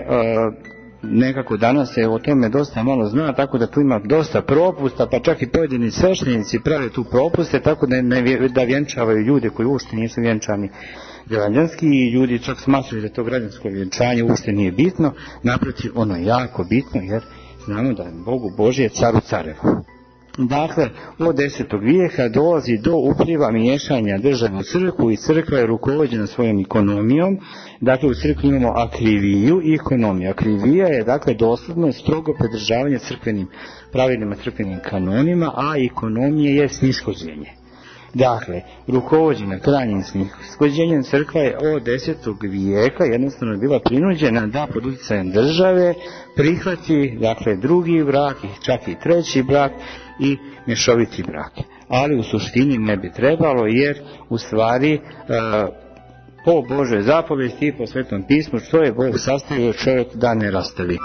F: nekako danas se o tome dosta malo zna, tako da tu ima dosta propusta, pa čak i pojedini sveštenici prave tu propuste, tako da, ne, da vjenčavaju ljude koji uopšte nisu vjenčani građanski, i ljudi čak smatraju da to građansko vjenčanje uopšte nije bitno. Naprotiv, ono je jako bitno, jer znamo da je Bogu Božje caru careva. Dakle, od desetog vijeka dolazi do upliva miješanja države u crkvu, i crkva je rukovođena svojom ekonomijom. Dakle, u crkvi imamo akriviju i ekonomiju. Akrivija je, dakle, doslovno strogo pridržavanje crkvenim pravilima, crkvenim kanonima, a ekonomija je snishođenje. Dakle, rukovođena krajnjim snishođenjem, crkva je od desetog vijeka jednostavno bila prinuđena da pod utjecajem države prihvati, dakle, drugi brak, čak i treći brak i mješoviti brak. Ali u suštini ne bi trebalo, jer u stvari e, po Božoj zapovesti i po Svetom pismu što je Bog sastavio, čovjek da ne rastavi.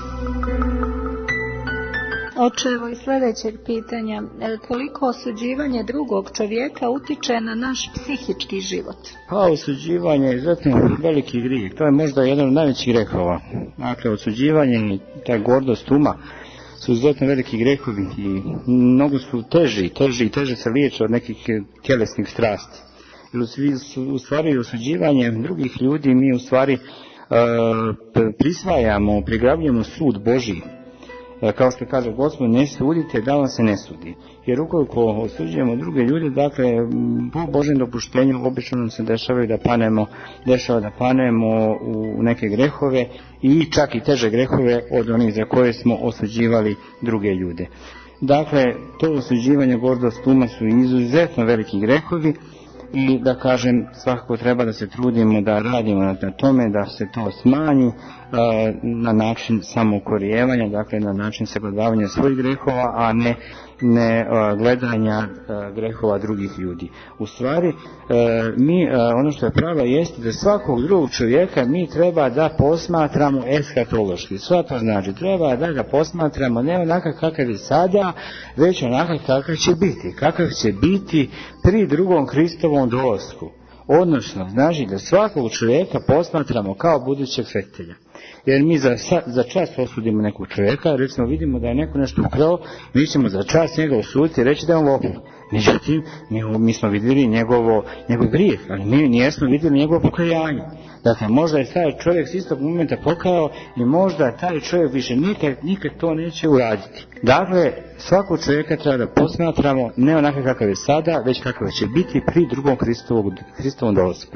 E: Oče, evo i sljedećeg pitanja. Koliko osuđivanje drugog čovjeka utiče na naš psihički život?
F: Pa, osuđivanje je izuzetno veliki grijeh. To je možda jedan od najvećih grehova. Dakle, osuđivanje i ta gordost uma su izuzetno veliki grehovi i mnogo su teži, teži i teže se liječe od nekih tjelesnih strasti. Jer u stvari osuđivanje drugih ljudi mi u stvari uh, prisvajamo, prigrabljamo sud Božji. Kao što kaže Gospod, ne sudite da vam se ne sudi. Jer ukoliko osuđujemo druge ljude, dakle, po Božjem dopuštenju obično nam se dešavaju da panemo, dešava da panemo u neke grehove, i čak i teže grehove od onih za koje smo osuđivali druge ljude. Dakle, to osuđivanje, gordost uma su izuzetno veliki grehovi, i da kažem, svakako treba da se trudimo da radimo na tome da se to smanji na način samoukorijevanja, dakle na način sagledavanja svojih grehova, a ne, ne gledanja grehova drugih ljudi. U stvari, mi, ono što je pravo jeste da svakog drugog čovjeka mi treba da posmatramo eskatološki. Sve to znači, treba da ga posmatramo ne onakav kakav je sada, već onakav kakav će biti. Kakav će biti pri drugom Hristovom dolasku. Odnosno, znači da svakog čovjeka posmatramo kao budućeg svjetelja. Jer mi za, za čas osudimo nekog čovjeka, recimo vidimo da je neko nešto ukrao, mi ćemo za čas njega osuditi i reći da je on lopov. Međutim, mi, mi smo vidjeli njegovo, njegov grijeh, ali mi nijesmo vidjeli njegovo pokajanje. Dakle, možda je taj čovjek s istog momenta pokajao i možda taj čovjek više nikad, nikad to neće uraditi. Dakle, svakog čovjeka treba da posmatramo ne onakav kakav je sada, već kakav će biti pri drugom Hristovom, Hristovom dolasku.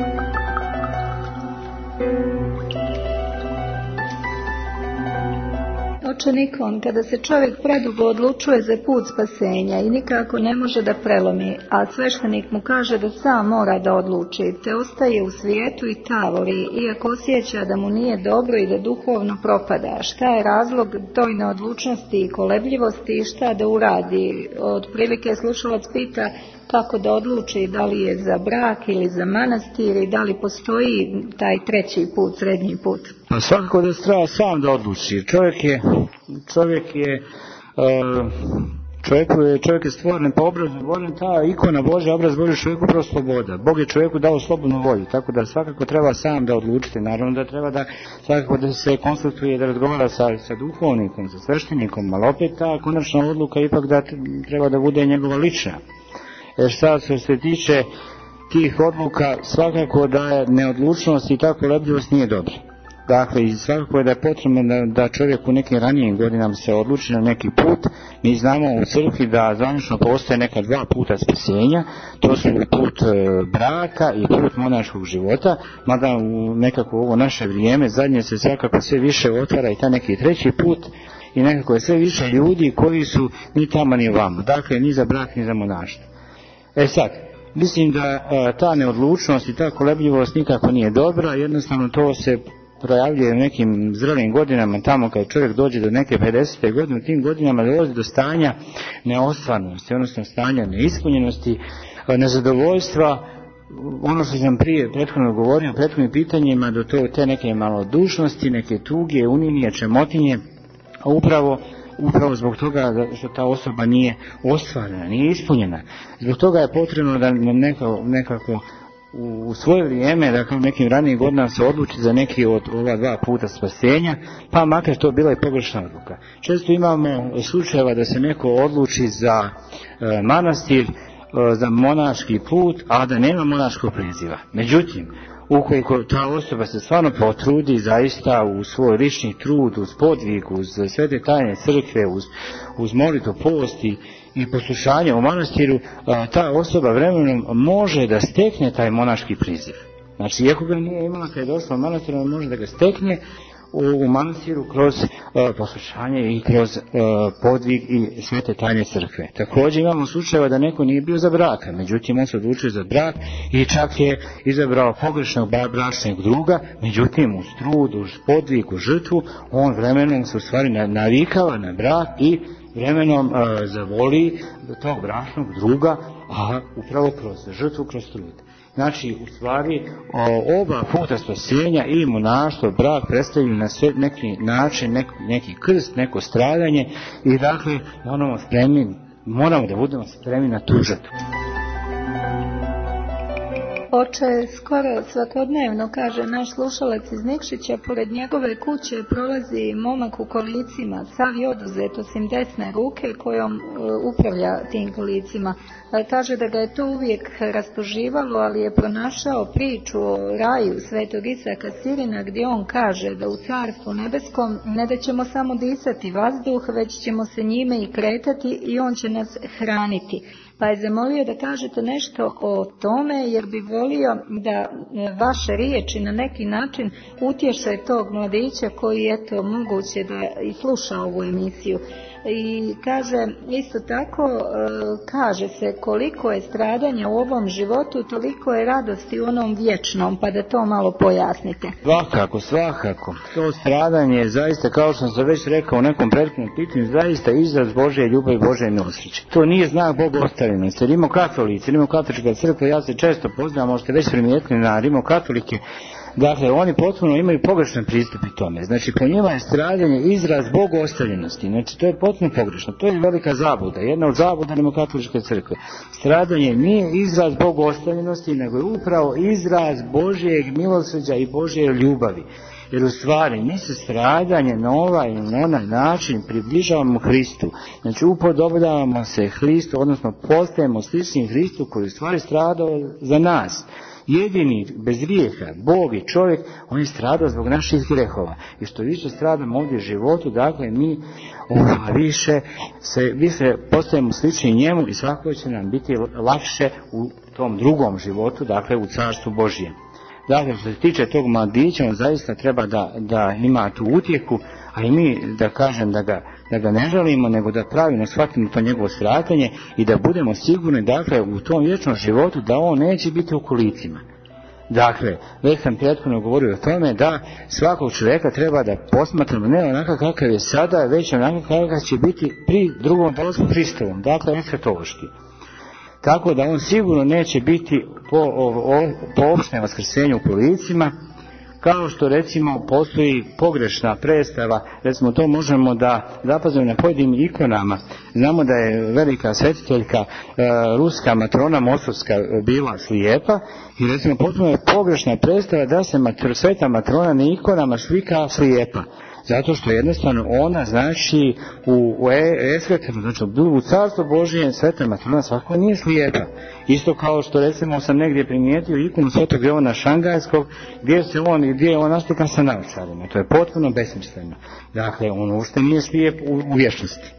E: Oče Nikon, kada se čovjek predugo odlučuje za put spasenja i nikako ne može da prelomi, a sveštenik mu kaže da sam mora da odluči, te ostaje u svijetu i tavori, iako osjeća da mu nije dobro i da duhovno propada. Šta je razlog toj neodlučnosti i kolebljivosti i šta da uradi? Otprilike slušalac pita kako da odluči, da li je za brak ili za manastir i da li postoji taj treći put, srednji put.
F: Pa svakako da treba sam da odluči. Čovjek je, čovjek je, Čovjeku je, čovjek je stvoren po obrazu Božem, ta ikona Božja, obraz Božja čovjeku upravo sloboda. Bog je čovjeku dao slobodnu volju, tako da svakako treba sam da odlučite, naravno da treba da svakako da se konsultuje, da razgovara sa, sa duhovnikom, sa sveštenikom, ali opet ta konačna odluka ipak da treba da bude njegova lična. Jer sad što se tiče tih odluka, svakako da je neodlučnost i ta kolebljivost nije dobra. Dakle, i svakako je da je potrebno da, da čovjek u nekim ranijim godinama se odluči na neki put. Mi znamo u crkvi da zvanično postoje neka dva puta spasenja, to su put e, braka i put monaškog života, mada u nekako ovo naše vrijeme zadnje se svakako sve više otvara i ta neki treći put i nekako je sve više ljudi koji su ni tamo ni vamo, dakle ni za brak ni za monaštvo. E sad, mislim da e, ta neodlučnost i ta kolebljivost nikako nije dobra, jednostavno to se projavljuje u nekim zrelim godinama, tamo kad čovjek dođe do neke pedesete godine, u tim godinama dolazi do stanja neostvarnosti, odnosno stanja neispunjenosti, nezadovoljstva, ono što sam prije prethodno govorio, prethodnim pitanjima, do to, te neke malodušnosti, neke tuge, uninije, čemotinje, a upravo upravo zbog toga što ta osoba nije ostvarena, nije ispunjena. Zbog toga je potrebno da nekako, nekako u svoje vrijeme, dakle u nekim ranijim godinama se odluči za neki od ova dva puta spasenja, pa makar to bila i pogrešna odluka. Često imamo slučajeva da se neko odluči za e, manastir, e, za monaški put, a da nema monaškog priziva. Međutim, ukoliko ta osoba se stvarno potrudi zaista u svoj lični trud, uz podvig, uz sve te tajne crkve, uz, uz molitvu, post i, i poslušanje u manastiru, ta osoba vremenom može da stekne taj monaški priziv. Znači, iako ga nije imala kad je došla u manastir, on može da ga stekne u, u manastiru kroz uh, poslušanje i kroz uh, podvig i sve te tajne crkve. Također imamo slučajeva da neko nije bio za braka, međutim on se odlučio za brak i čak je izabrao pogrešnog bračnog druga, međutim uz trud, uz podvig, uz žrtvu, on vremenom se u stvari navikava na brak i vremenom uh, zavoli tog bračnog druga, a upravo kroz žrtvu, kroz trud. Znači, u stvari, oba puta spasenja i monaštvo, brak predstavljaju na sve neki način, neki, neki krst, neko stradanje i dakle, moramo spremni, moramo da budemo spremni na tu žrtvu.
E: Oče, skoro svakodnevno, kaže naš slušalac iz Nikšića, pored njegove kuće prolazi momak u kolicima, sav je oduzet osim desne ruke kojom uh, upravlja tim kolicima. Uh, kaže da ga je to uvijek rastuživalo, ali je pronašao priču o raju svetog Isaka Sirina, gdje on kaže da u carstvu nebeskom ne da ćemo samo disati vazduh, već ćemo se njime i kretati i on će nas hraniti. Pa je zamolio da kažete nešto o tome, jer bi volio da vaše riječi na neki način utješe tog mladića koji eto moguće da i sluša ovu emisiju. I kaže isto tako, kaže se koliko je stradanja u ovom životu, toliko je radosti u onom vječnom, pa da to malo pojasnite.
F: Svakako, svakako. To stradanje je zaista, kao što sam već rekao u nekom prethodnom pitanju, zaista izraz Božje ljubavi i Božje milosti. To nije znak bogostavljenosti. Rimokatolici, Rimokatolička crkva, ja se često poznajem, možete već primijetili na Rimokatolike. Dakle, oni potpuno imaju pogrešan pristup i tome. Znači, po njima je stradanje izraz bogostavljenosti. Znači, to je potpuno pogrešno. To je velika zabluda. Jedna od zabluda Rimokatoličke crkve. Stradanje nije izraz bogostavljenosti, nego je upravo izraz Božjeg milosrđa i Božje ljubavi. Jer u stvari mi se stradanje na ovaj ili na onaj način približavamo Hristu. Znači upodobljavamo se Hristu, odnosno postajemo slični Hristu koji u stvari stradao za nas. Jedini, bez grijeha, Bog i čovjek, on je stradao zbog naših grehova. I što više stradamo ovdje u životu, dakle mi ova, više, se, više postajemo slični njemu i svakako će nam biti lakše u tom drugom životu, dakle u carstvu Božjem. Dakle, što se tiče tog mladića, on zaista treba da, da ima tu utjehu, a i mi da kažem da ga, da ga ne žalimo, nego da pravilno shvatimo to njegovo stradanje i da budemo sigurni, dakle, u tom vječnom životu da on neće biti u kolicima. Dakle, već sam prethodno govorio o tome da svakog čovjeka treba da posmatramo ne onakav kakav je sada, već onakav kakav će biti pri drugom dolasku Hristovom, dakle, eskatološki. Tako da on sigurno neće biti po, o, o, po opštine vaskrsenju u kolicima, Kao što recimo postoji pogrešna predstava, recimo to možemo da zapazimo na pojedinim ikonama. Znamo da je velika svetiteljka e, ruska matrona Moskovska bila slijepa i recimo potpuno je pogrešna predstava da se matr, sveta matrona na ikonama slika slijepa. Zato što jednostavno ona znači u, u esveteru, znači u carstvo Božije sveta matrona svako nije slijepa. Isto kao što recimo sam negdje primijetio ikonu svetog Jovana Šangajskog gdje se on, gdje je on naslikan sa naočarima. To je potpuno besmisleno. Dakle, on uopšte nije slijep u, u vječnosti.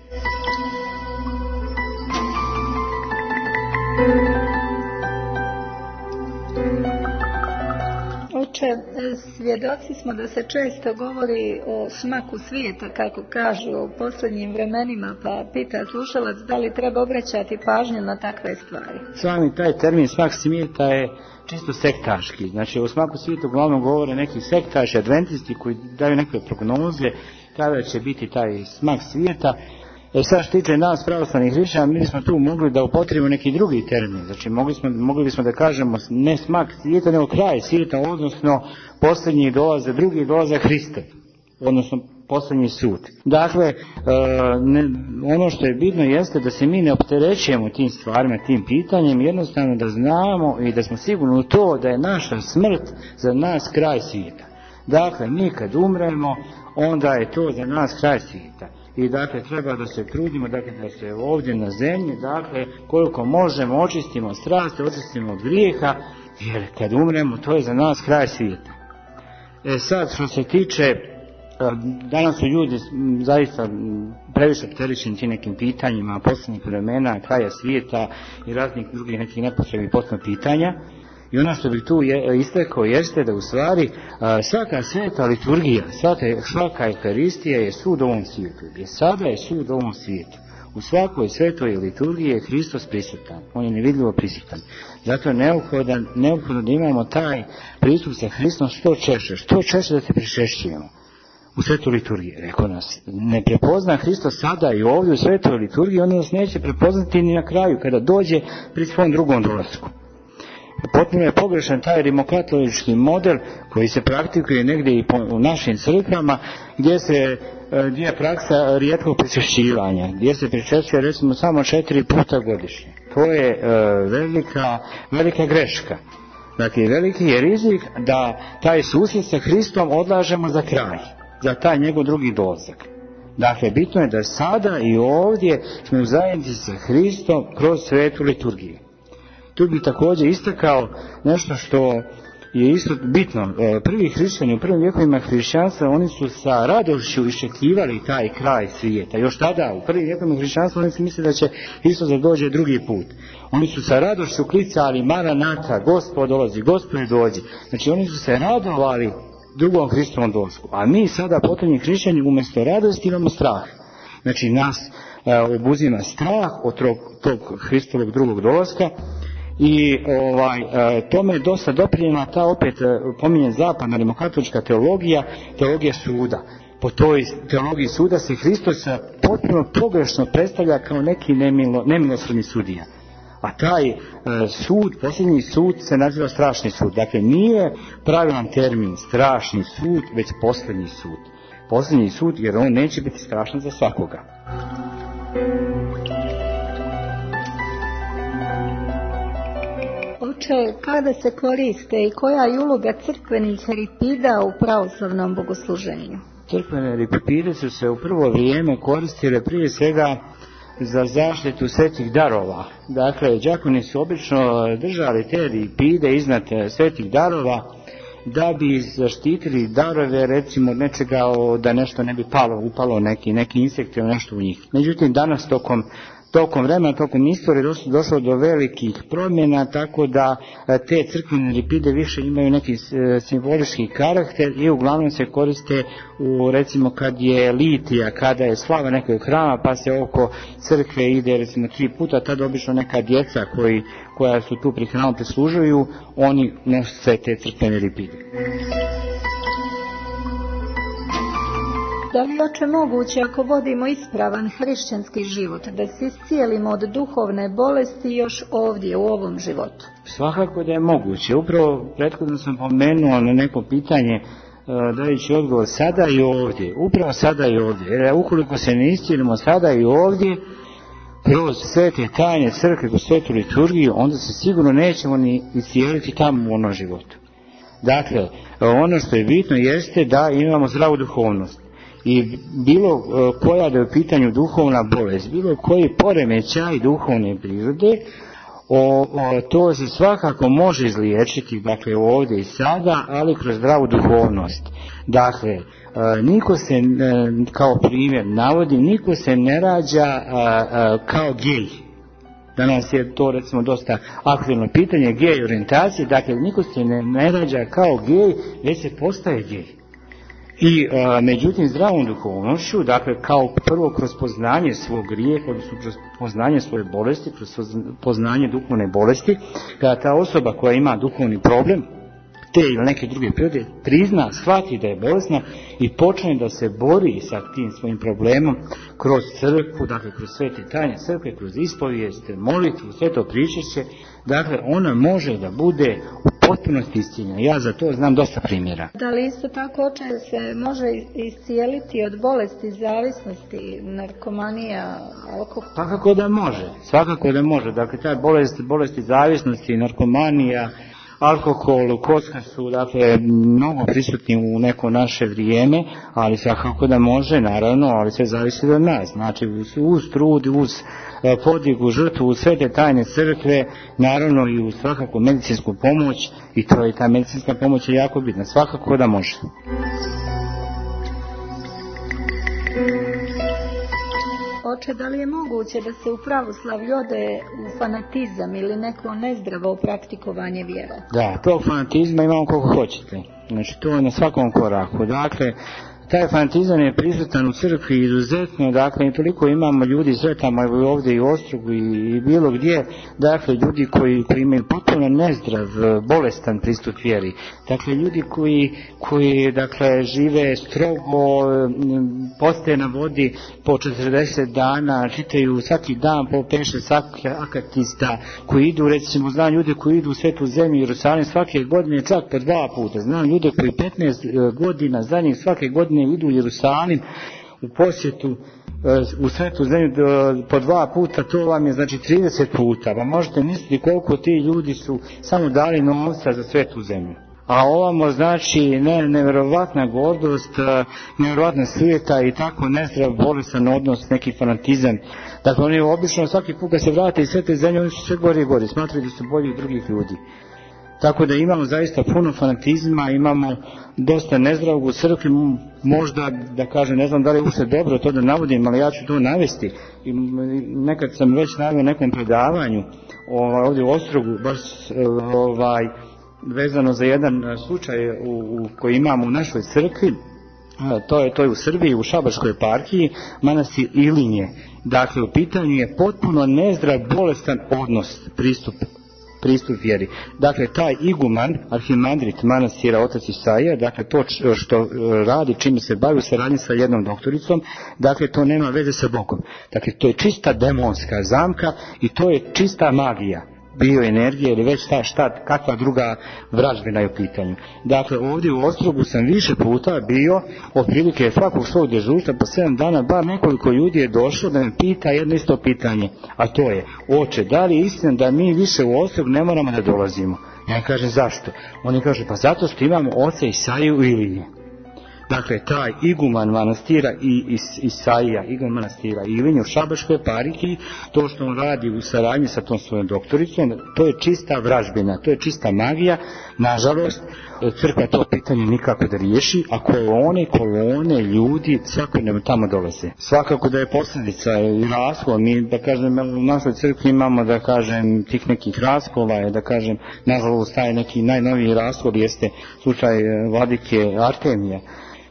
E: Oče, svjedoci smo da se često govori o smaku svijeta, kako kažu u posljednjim vremenima, pa pita slušalac da li treba obraćati pažnju na takve stvari.
F: Sami taj termin smak svijeta je čisto sektaški. Znači, o smaku svijeta uglavnom govore neki sektaši, adventisti koji daju neke prognoze kada će biti taj smak svijeta. E sad što tiče nas pravoslavnih hrišćana, mi smo tu mogli da upotrijebimo neki drugi termin. Znači mogli smo, mogli bismo da kažemo ne smak svijeta, nego kraj svijeta, odnosno posljednji dolaze, drugi dolaze Hrista, odnosno posljednji sud. Dakle, e, ne, ono što je bitno jeste da se mi ne opterećujemo tim stvarima, tim pitanjem, jednostavno da znamo i da smo sigurni u to da je naša smrt za nas kraj svijeta. Dakle, mi kad umremo, onda je to za nas kraj svijeta. I dakle treba da se trudimo, dakle da se ovdje na zemlji, dakle koliko možemo očistimo strasti, očistimo od grijeha, jer kad umremo to je za nas kraj svijeta. E sad što se tiče, danas su ljudi zaista previše opterećeni tim nekim pitanjima, posljednjih vremena, kraja svijeta i raznih drugih nekih nepotrebnih potrebnih pitanja. I ono što bih tu je, istakao jeste da u stvari a, svaka sveta liturgija, svaka, svaka euharistija je sud ovom svijetu. Jer sada je sud ovom svijetu. U svakoj svetoj liturgiji je Hristos prisutan. On je nevidljivo prisutan. Zato je neophodno, neophodno da imamo taj pristup sa Hristom što češće. Što češće da se prišešćujemo u svetoj liturgiji. Rekao nas, ne prepozna Hristos sada i ovdje u svetoj liturgiji, on nas neće prepoznati ni na kraju kada dođe pri svom drugom dolasku. Potpuno je pogrešan taj rimokatolički model koji se praktikuje negdje i po, u našim crkvama gdje se gdje je praksa rijetkog pričešćivanja, gdje se pričešćuje recimo samo četiri puta godišnje. To je e, velika, velika greška. Dakle, veliki je rizik da taj susret sa Hristom odlažemo za kraj, za taj njegov drugi dolazak. Dakle, bitno je da sada i ovdje smo u zajednici sa Hristom kroz svetu liturgiju. Tu bih također istakao nešto što je isto bitno. Prvi hrišćani u prvim vjekovima hrišćanstva, oni su sa radošću iščekivali taj kraj svijeta. Još tada, u prvim vjekovima hrišćanstva, oni su mislili da će Hristos da dođe drugi put. Oni su sa radošću klicali Maranata, Gospod dolazi, Gospod dođi. Znači oni su se radovali drugom Hristovom dolasku. A mi sada, potonji hrišćani, umjesto radosti imamo strah. Znači nas e, obuzima strah od tog, tog Hristovog drugog dolaska. I ovaj, e, tome je dosta doprinjena ta opet e, pominje zapadna rimokatolička teologija, teologija suda. Po toj teologiji suda se Hristos potpuno pogrešno predstavlja kao neki nemilo, nemilosrdni sudija. A taj e, sud, posljednji sud se naziva strašni sud. Dakle, nije pravilan termin strašni sud, već posljednji sud. Posljednji sud jer on neće biti strašan za svakoga.
E: Oče, kada se koriste i koja je uloga crkvenih ripida u pravoslavnom bogosluženju?
F: Crkvene ripide su se u prvo vrijeme koristile prije svega za zaštitu svetih darova. Dakle, đakoni su obično držali te ripide iznad svetih darova da bi zaštitili darove, recimo nečega da nešto ne bi palo, upalo neki, neki insekt ili nešto u njih. Međutim, danas tokom Tokom vremena, tokom istorije došlo, došlo do velikih promjena, tako da te crkvene ripide više imaju neki simbolički karakter i uglavnom se koriste u, recimo kad je litija, kada je slava nekog hrama pa se oko crkve ide recimo tri puta, tada obično neka djeca koji, koja su tu pri hramu prislužuju, oni nose te crkvene ripide.
E: Da li je oče moguće ako vodimo ispravan hrišćanski život da se iscijelimo od duhovne bolesti još ovdje u ovom životu?
F: Svakako da je moguće. Upravo prethodno sam pomenuo na neko pitanje dajući odgovor sada i ovdje. Upravo sada i ovdje. Jer ukoliko se ne iscijelimo sada i ovdje kroz svete tajne crkve, kroz svetu liturgiju, onda se sigurno nećemo ni iscijeliti tamo u onom životu. Dakle, ono što je bitno jeste da imamo zdravu duhovnost. I bilo koja da je u pitanju duhovna bolest, bilo koji poremećaj duhovne prirode, o, o, to se svakako može izliječiti, dakle ovdje i sada, ali kroz zdravu duhovnost. Dakle, e, niko se, e, kao primjer navodi, niko se ne rađa a, a, kao gej. Danas je to recimo dosta aktualno pitanje, gej orijentacije, dakle niko se ne, ne rađa kao gej, već se postaje gej. I a, međutim zdravom duhovnošću, dakle kao prvo kroz poznanje svog grijeha, odnosno kroz poznanje svoje bolesti, kroz poznanje duhovne bolesti, kada ta osoba koja ima duhovni problem, te ili neke druge prirode, prizna, shvati da je bolesna i počne da se bori sa tim svojim problemom kroz crkvu, dakle kroz svete tajne crkve, kroz ispovijest, molitvu, sve to pričešće, dakle ona može da bude u potpunosti iscijeljena. Ja za to znam dosta primjera.
E: Da li isto tako oče se može iscijeliti od bolesti, zavisnosti, narkomanija, alkohol?
F: Svakako da može, svakako da može. Dakle, ta bolest, bolesti zavisnosti, narkomanija, alkohol, kocka su dakle mnogo prisutni u neko naše vrijeme, ali svakako da može, naravno, ali sve zavisi od nas. Znači uz trud, uz podigu, žrtvu, uz sve te tajne crkve, naravno i uz svakako medicinsku pomoć, i to je ta medicinska pomoć je jako bitna, svakako da može.
E: Oče, da li je moguće da se u pravoslavlju ode u fanatizam ili neko nezdravo praktikovanje vjere?
F: Da, tog fanatizma imamo koliko hoćete. Znači, to je na svakom koraku. Dakle, taj fanatizam je prisutan u crkvi izuzetno, dakle, i toliko imamo ljudi, sretamo ovdje i u Ostrogu i, i bilo gdje, dakle, ljudi koji, koji imaju potpuno nezdrav, bolestan pristup vjeri. Dakle, ljudi koji, koji dakle, žive strogo, postaje na vodi po četrdeset dana, čitaju svaki dan po pet šest akatista, koji idu, recimo, znam ljude koji idu u Svetu zemlju i Jerusalim svake godine, čak po dva puta. Znam ljude koji petnaest godina zadnjih svake godine idu u Jerusalim u posjetu u Svetu zemlju po dva puta, to vam je znači trideset puta, pa možete misliti koliko ti ljudi su samo dali novca za Svetu zemlju. A ovamo znači ne, nevjerovatna gordost, nevjerovatna sujeta i tako nezdrav, bolestan odnos, neki fanatizam. Dakle, oni obično svaki put kad se vrate iz Svete zemlje, oni su sve gori i gori, smatraju da su bolji od drugih ljudi. Tako da imamo zaista puno fanatizma, imamo dosta nezdravog u crkvi, možda da kažem, ne znam da li je uopšte dobro to da navodim, ali ja ću to navesti. I nekad sam već naveo nekom predavanju ovaj, ovdje u Ostrogu, baš ovaj, vezano za jedan slučaj u, u koji imamo u našoj crkvi. To je, to je u Srbiji, u Šabačkoj eparhiji, manastir Ilinje. Dakle, u pitanju je potpuno nezdrav, bolestan odnos, pristup pristup vjeri. Dakle, taj iguman, arhimandrit manastira otac Isaija, dakle, to što radi, čime se bavi u saradnji sa jednom doktoricom, dakle, to nema veze sa Bogom. Dakle, to je čista demonska zamka i to je čista magija, bioenergija ili već šta, šta, kakva druga vražbina je u pitanju. Dakle, ovdje u Ostrogu sam više puta bio, otprilike svakog svog dežurstva po sedam dana, bar nekoliko ljudi je došlo da me pita jedno isto pitanje, a to je, oče, da li je istina da mi više u Ostrog ne moramo da dolazimo? Ja kažem, zašto? Oni kaže, pa zato što imamo oca Isaiju u Ilinje. Dakle, taj iguman manastira i Is, Isaija, iguman manastira i Ilinje u Šabačkoj eparhiji, to što on radi u saradnji sa tom svojom doktoricom, to je čista vražbina, to je čista magija. Nažalost, crkva to pitanje nikako da riješi, a kolone, kolone, ljudi svakodnevno tamo dolaze. Svakako da je posljedica i raskol. Mi, da kažem, u našoj crkvi imamo, da kažem, tih nekih raskola, da kažem, nažalost, taj neki najnoviji raskol jeste slučaj vladike Artemije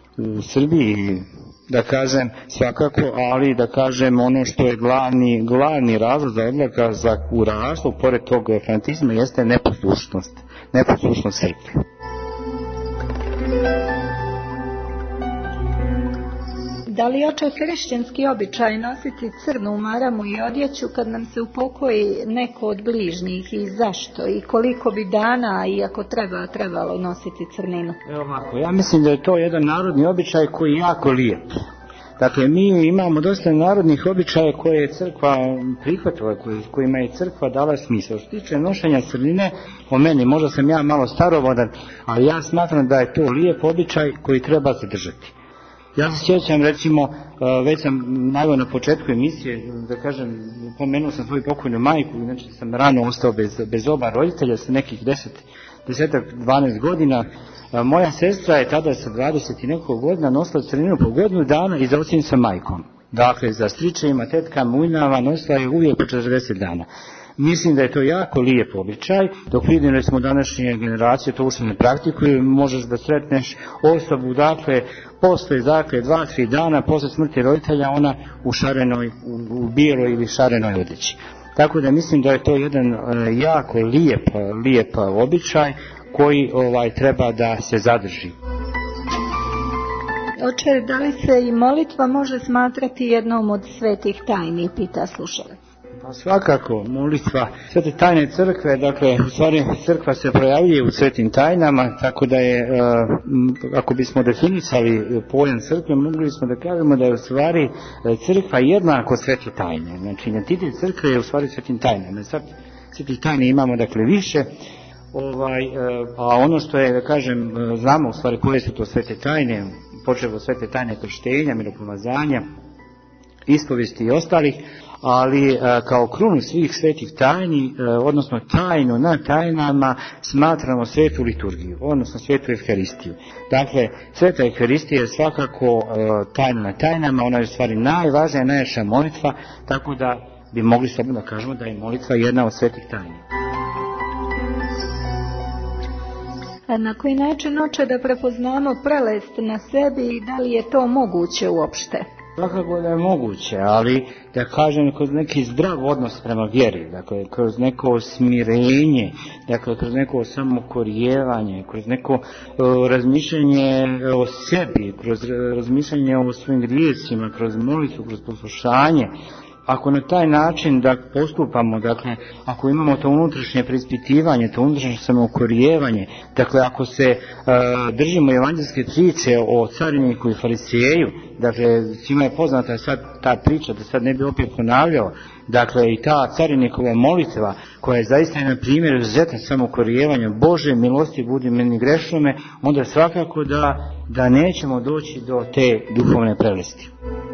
F: u Srbiji, da kažem, svakako, ali da kažem, ono što je glavni, glavni razlog za odlaka za u raskol, pored tog fanatizma, jeste neposlušnost, neposlušnost crkve.
E: Da li je oče kršćanski običaj nositi crnu maramu i odjeću kad nam se upokoji neko od bližnjih i zašto? I koliko bi dana, i ako treba, trebalo nositi crninu?
F: Evo ovako, ja mislim da je to jedan narodni običaj koji je jako lijep. Dakle, mi imamo dosta narodnih običaja koje je crkva prihvatila, kojima je crkva dala smisao. Što se tiče nošenja crnine, po meni, možda sam ja malo starovodan, ali ja smatram da je to lijep običaj koji treba zadržati. Ja se sjećam, recimo, već sam naveo na početku emisije, da kažem, pomenuo sam svoju pokojnu majku, inače sam rano ostao bez, bez oba roditelja sa nekih deset, desetak, dvanaest godina. Moja sestra je tada sa dvadeset i nekog godina nosila crninu po godinu dana i za ocin sa majkom. Dakle, za stričevima, tetkama, ujnama nosila je uvijek po četrdeset dana. Mislim da je to jako lijep običaj, dok vidim da smo današnje generacije to uopšte ne praktikuju, možeš da sretneš osobu, dakle, posle, dakle, dva, tri dana, posle smrti roditelja, ona u šarenoj, u, u bijeloj ili šarenoj odjeći. Tako da mislim da je to jedan uh, jako lijep, lijep običaj koji ovaj treba da se zadrži.
E: Oče, da li se i molitva može smatrati jednom od svetih tajni, pita slušalac?
F: Pa svakako, molitva, svete tajne crkve, dakle, u stvari crkva se projavljuje u svetim tajnama, tako da je, ako bismo definisali pojam crkve, mogli bismo da kažemo da je u stvari crkva jednako svete tajne. Znači, identitet crkve je u stvari svetim tajnama. Sad, svetih tajne imamo, dakle, više. Ovaj, a ono što je, da kažem, znamo u stvari koje su to svete tajne, počev od svete tajne krštenja, miropomazanja, ispovesti i ostalih, ali kao krunu svih svetih tajni, odnosno tajnu na tajnama, smatramo svetu liturgiju, odnosno svetu evharistiju. Dakle, sveta evharistija je svakako tajna na tajnama, ona je u stvari najvažnija, najjača molitva, tako da bi mogli slobodno da kažemo da je molitva jedna od svetih tajni.
E: Na koji način, oče, da prepoznamo prelest na sebi i da li je to moguće uopšte?
F: Svakako da je moguće, ali da kažem kroz neki zdrav odnos prema vjeri, dakle kroz neko smirenje, dakle kroz neko samokorijevanje, kroz neko uh, razmišljanje o sebi, kroz razmišljanje o svojim grijecima, kroz molitvu, kroz poslušanje. Ako na taj način da postupamo, dakle, ako imamo to unutrašnje preispitivanje, to unutrašnje samookorijevanje, dakle, ako se e, držimo evanđelske priče o cariniku i fariseju, dakle, svima je poznata sad ta priča, da sad ne bi opet ponavljao, dakle, i ta carinikova molitva, koja je zaista na primjer izuzetan samookorijevanja, Bože, milosti budi meni grešnome, onda svakako da, da nećemo doći do te duhovne prelesti.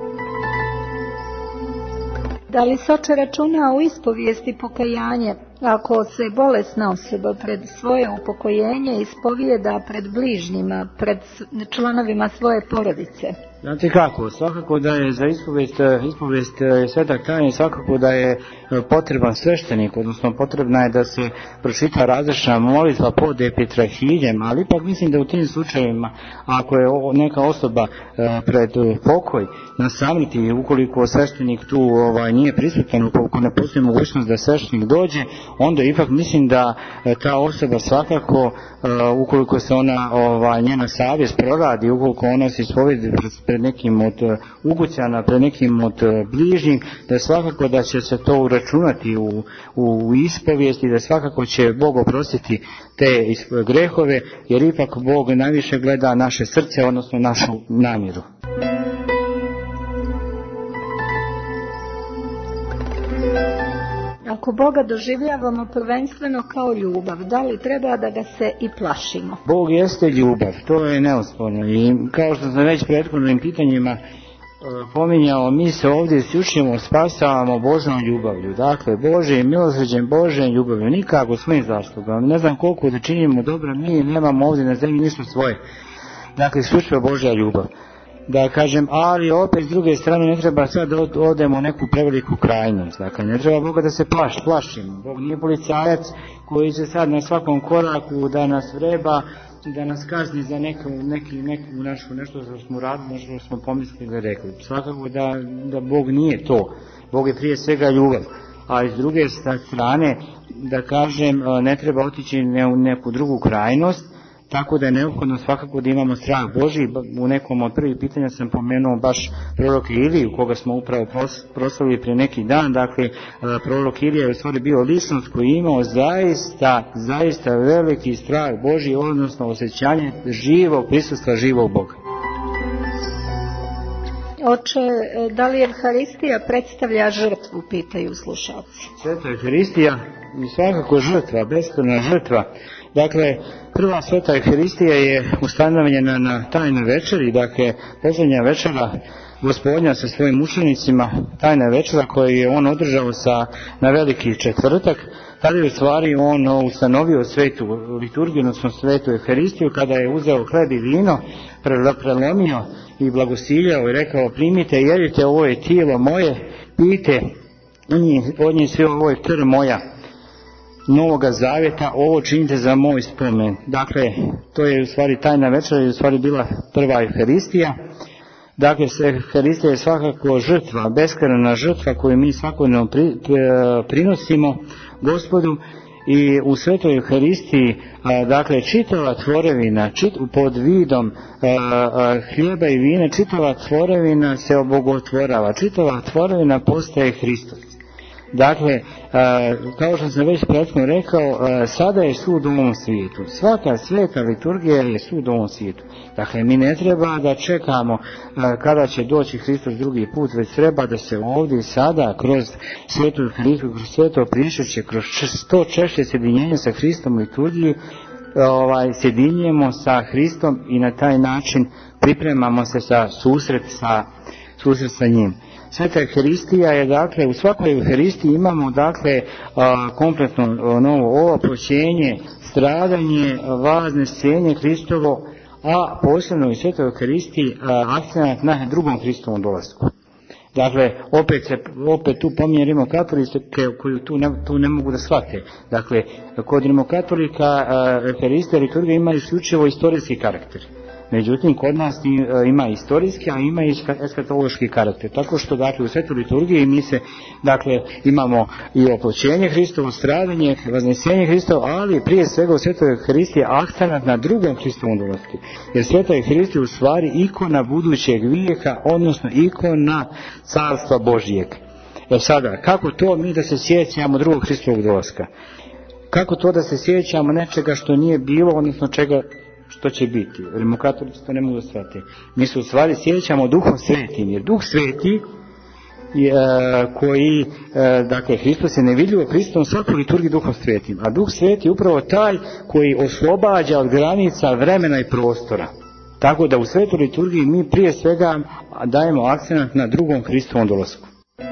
E: Da li se, oče, računa u ispovijesti pokajanje, ako se bolesna osoba pred svoje upokojenje ispovijeda pred bližnjima, pred članovima svoje porodice?
F: Znate kako, svakako da je za ispovijest, ispovijest svetak tajne, svakako da je potreban sveštenik, odnosno potrebna je da se pročita različna molitva pod epitrahiljem, ali ipak mislim da u tim slučajevima, ako je neka osoba pred pokoj na samrti, ukoliko sveštenik tu ovaj, nije prisutan, ukoliko ne postoji mogućnost da sveštenik dođe, onda ipak mislim da ta osoba svakako, ukoliko se ona, ovaj, njena savjest proradi, ukoliko ona se ispovijedi pred nekim od ukućana, pred nekim od bližnjih, da svakako da će se to uračunati u, u ispovijesti, da svakako će Bog oprostiti te grehove, jer ipak Bog najviše gleda naše srce, odnosno našu namjeru.
E: Ako Boga doživljavamo prvenstveno kao ljubav, da li treba da ga se i plašimo?
F: Bog jeste ljubav, to je neosporno. I kao što sam već prethodnim pitanjima pominjao, mi se ovdje isključivo spasavamo Božom ljubavlju. Dakle, Bože i milosrđem Božem ljubavlju, nikako svojim zaslugama. Ne znam koliko da činimo dobra, mi nemamo ovdje na zemlji ništa svoje. Dakle, isključivo Božja ljubav. Da kažem, ali opet s druge strane ne treba sad da odemo u neku preveliku krajnost. Dakle, ne treba Boga da se plaš, plašimo. Bog nije policajac koji će sad na svakom koraku da nas vreba, da nas kazni za neku, neki, neku našu, nešto što smo radili, nešto što smo pomislili da rekli. Svakako da, da Bog nije to. Bog je prije svega ljubav. A s druge strane, da kažem, ne treba otići u neku drugu krajnost. tako da je neophodno svakako da imamo strah Božji. U nekom od prvih pitanja sam pomenuo baš prorok Iliju, koga smo upravo proslavili prije neki dan. Dakle, prorok Ilija je u stvari bio ličnost koji je imao zaista, zaista veliki strah Božji, odnosno osjećanje živog prisustva živog Boga.
E: Oče, da li Evharistija predstavlja žrtvu, pitaju slušalci.
F: Sveta Evharistija je svakako žrtva, beskrajna žrtva. Dakle, prva sveta Evharistija je ustanovljena na tajnoj večeri, dakle, posljednja večera Gospodnja sa svojim učenicima, tajna večera koju je on održao sa, na veliki četvrtak. Tada je u stvari on ustanovio svetu liturgiju, odnosno svetu Evharistiju, kada je uzeo hleb i vino, prelomio i blagosiljao i rekao: primite, jedite, ovo je tijelo moje, pijte, od njih sve, ovo je krv moja Novoga zavjeta, ovo činite za moj spomen. Dakle, to je u stvari tajna večera, je u stvari bila prva Evharistija. Dakle, Evharistija je svakako žrtva, beskrajna žrtva koju mi svakodnevno pri, pri, prinosimo Gospodu. I u svetoj Evharistiji, a, dakle, čitava tvorevina, čit, pod vidom a, a, hljeba i vina, čitava tvorevina se obogotvorava, čitava tvorevina postaje Hristos. Dakle, a, kao što sam već prethodno rekao, a, sada je sud u ovom svijetu. Svaka sveta liturgija je sud u ovom svijetu. Dakle, mi ne treba da čekamo a, kada će doći Hristos drugi put, već treba da se ovdje sada kroz svetu Evharistiju, kroz sveto prišeće, kroz sto češće sjedinjenje sa Hristom u liturgiji, ovaj, sjedinjujemo sa Hristom i na taj način pripremamo se za susret sa, susret sa njim. Sveta Evharistija je, dakle, u svakoj Evharistiji imamo, dakle, a, kompletno a, novo oproštenje, stradanje, vaznesenje Hristovo, a posebno u svetoj Evharistiji akcenat na drugom Hristovom dolasku. Dakle, opet, se, opet tu pominje rimokatolike koju tu ne, tu ne mogu da shvate. Dakle, kod rimokatolika Evharistija liturgija ima isključivo istorijski karakter. Međutim, kod nas ima istorijski, a ima i eskatološki karakter. Tako što, dakle, u svetoj liturgiji mi se, dakle, imamo i oploćenje Hristovo, stradanje, vaznesenje Hristovo, ali prije svega u svetoj Evharistiji akcenat na drugom Hristovom dolasku. Jer sveta Evharistija u stvari ikona budućeg vijeka, odnosno ikona carstva Božijeg. E sada, kako to mi da se sjećamo drugog Hristovog dolaska? Kako to da se sjećamo nečega što nije bilo, odnosno čega što će biti? Rimokatolici to ne mogu shvatiti. Mi se u stvari sjećamo Duhom Svetim, jer Duh Sveti je, koji, dakle, Hristos je nevidljivo prisutan u svakoj liturgiji Duhom Svetim, a Duh Sveti je upravo taj koji oslobađa od granica vremena i prostora. Tako da u svetoj liturgiji mi prije svega dajemo akcenat na drugom Hristovom dolasku.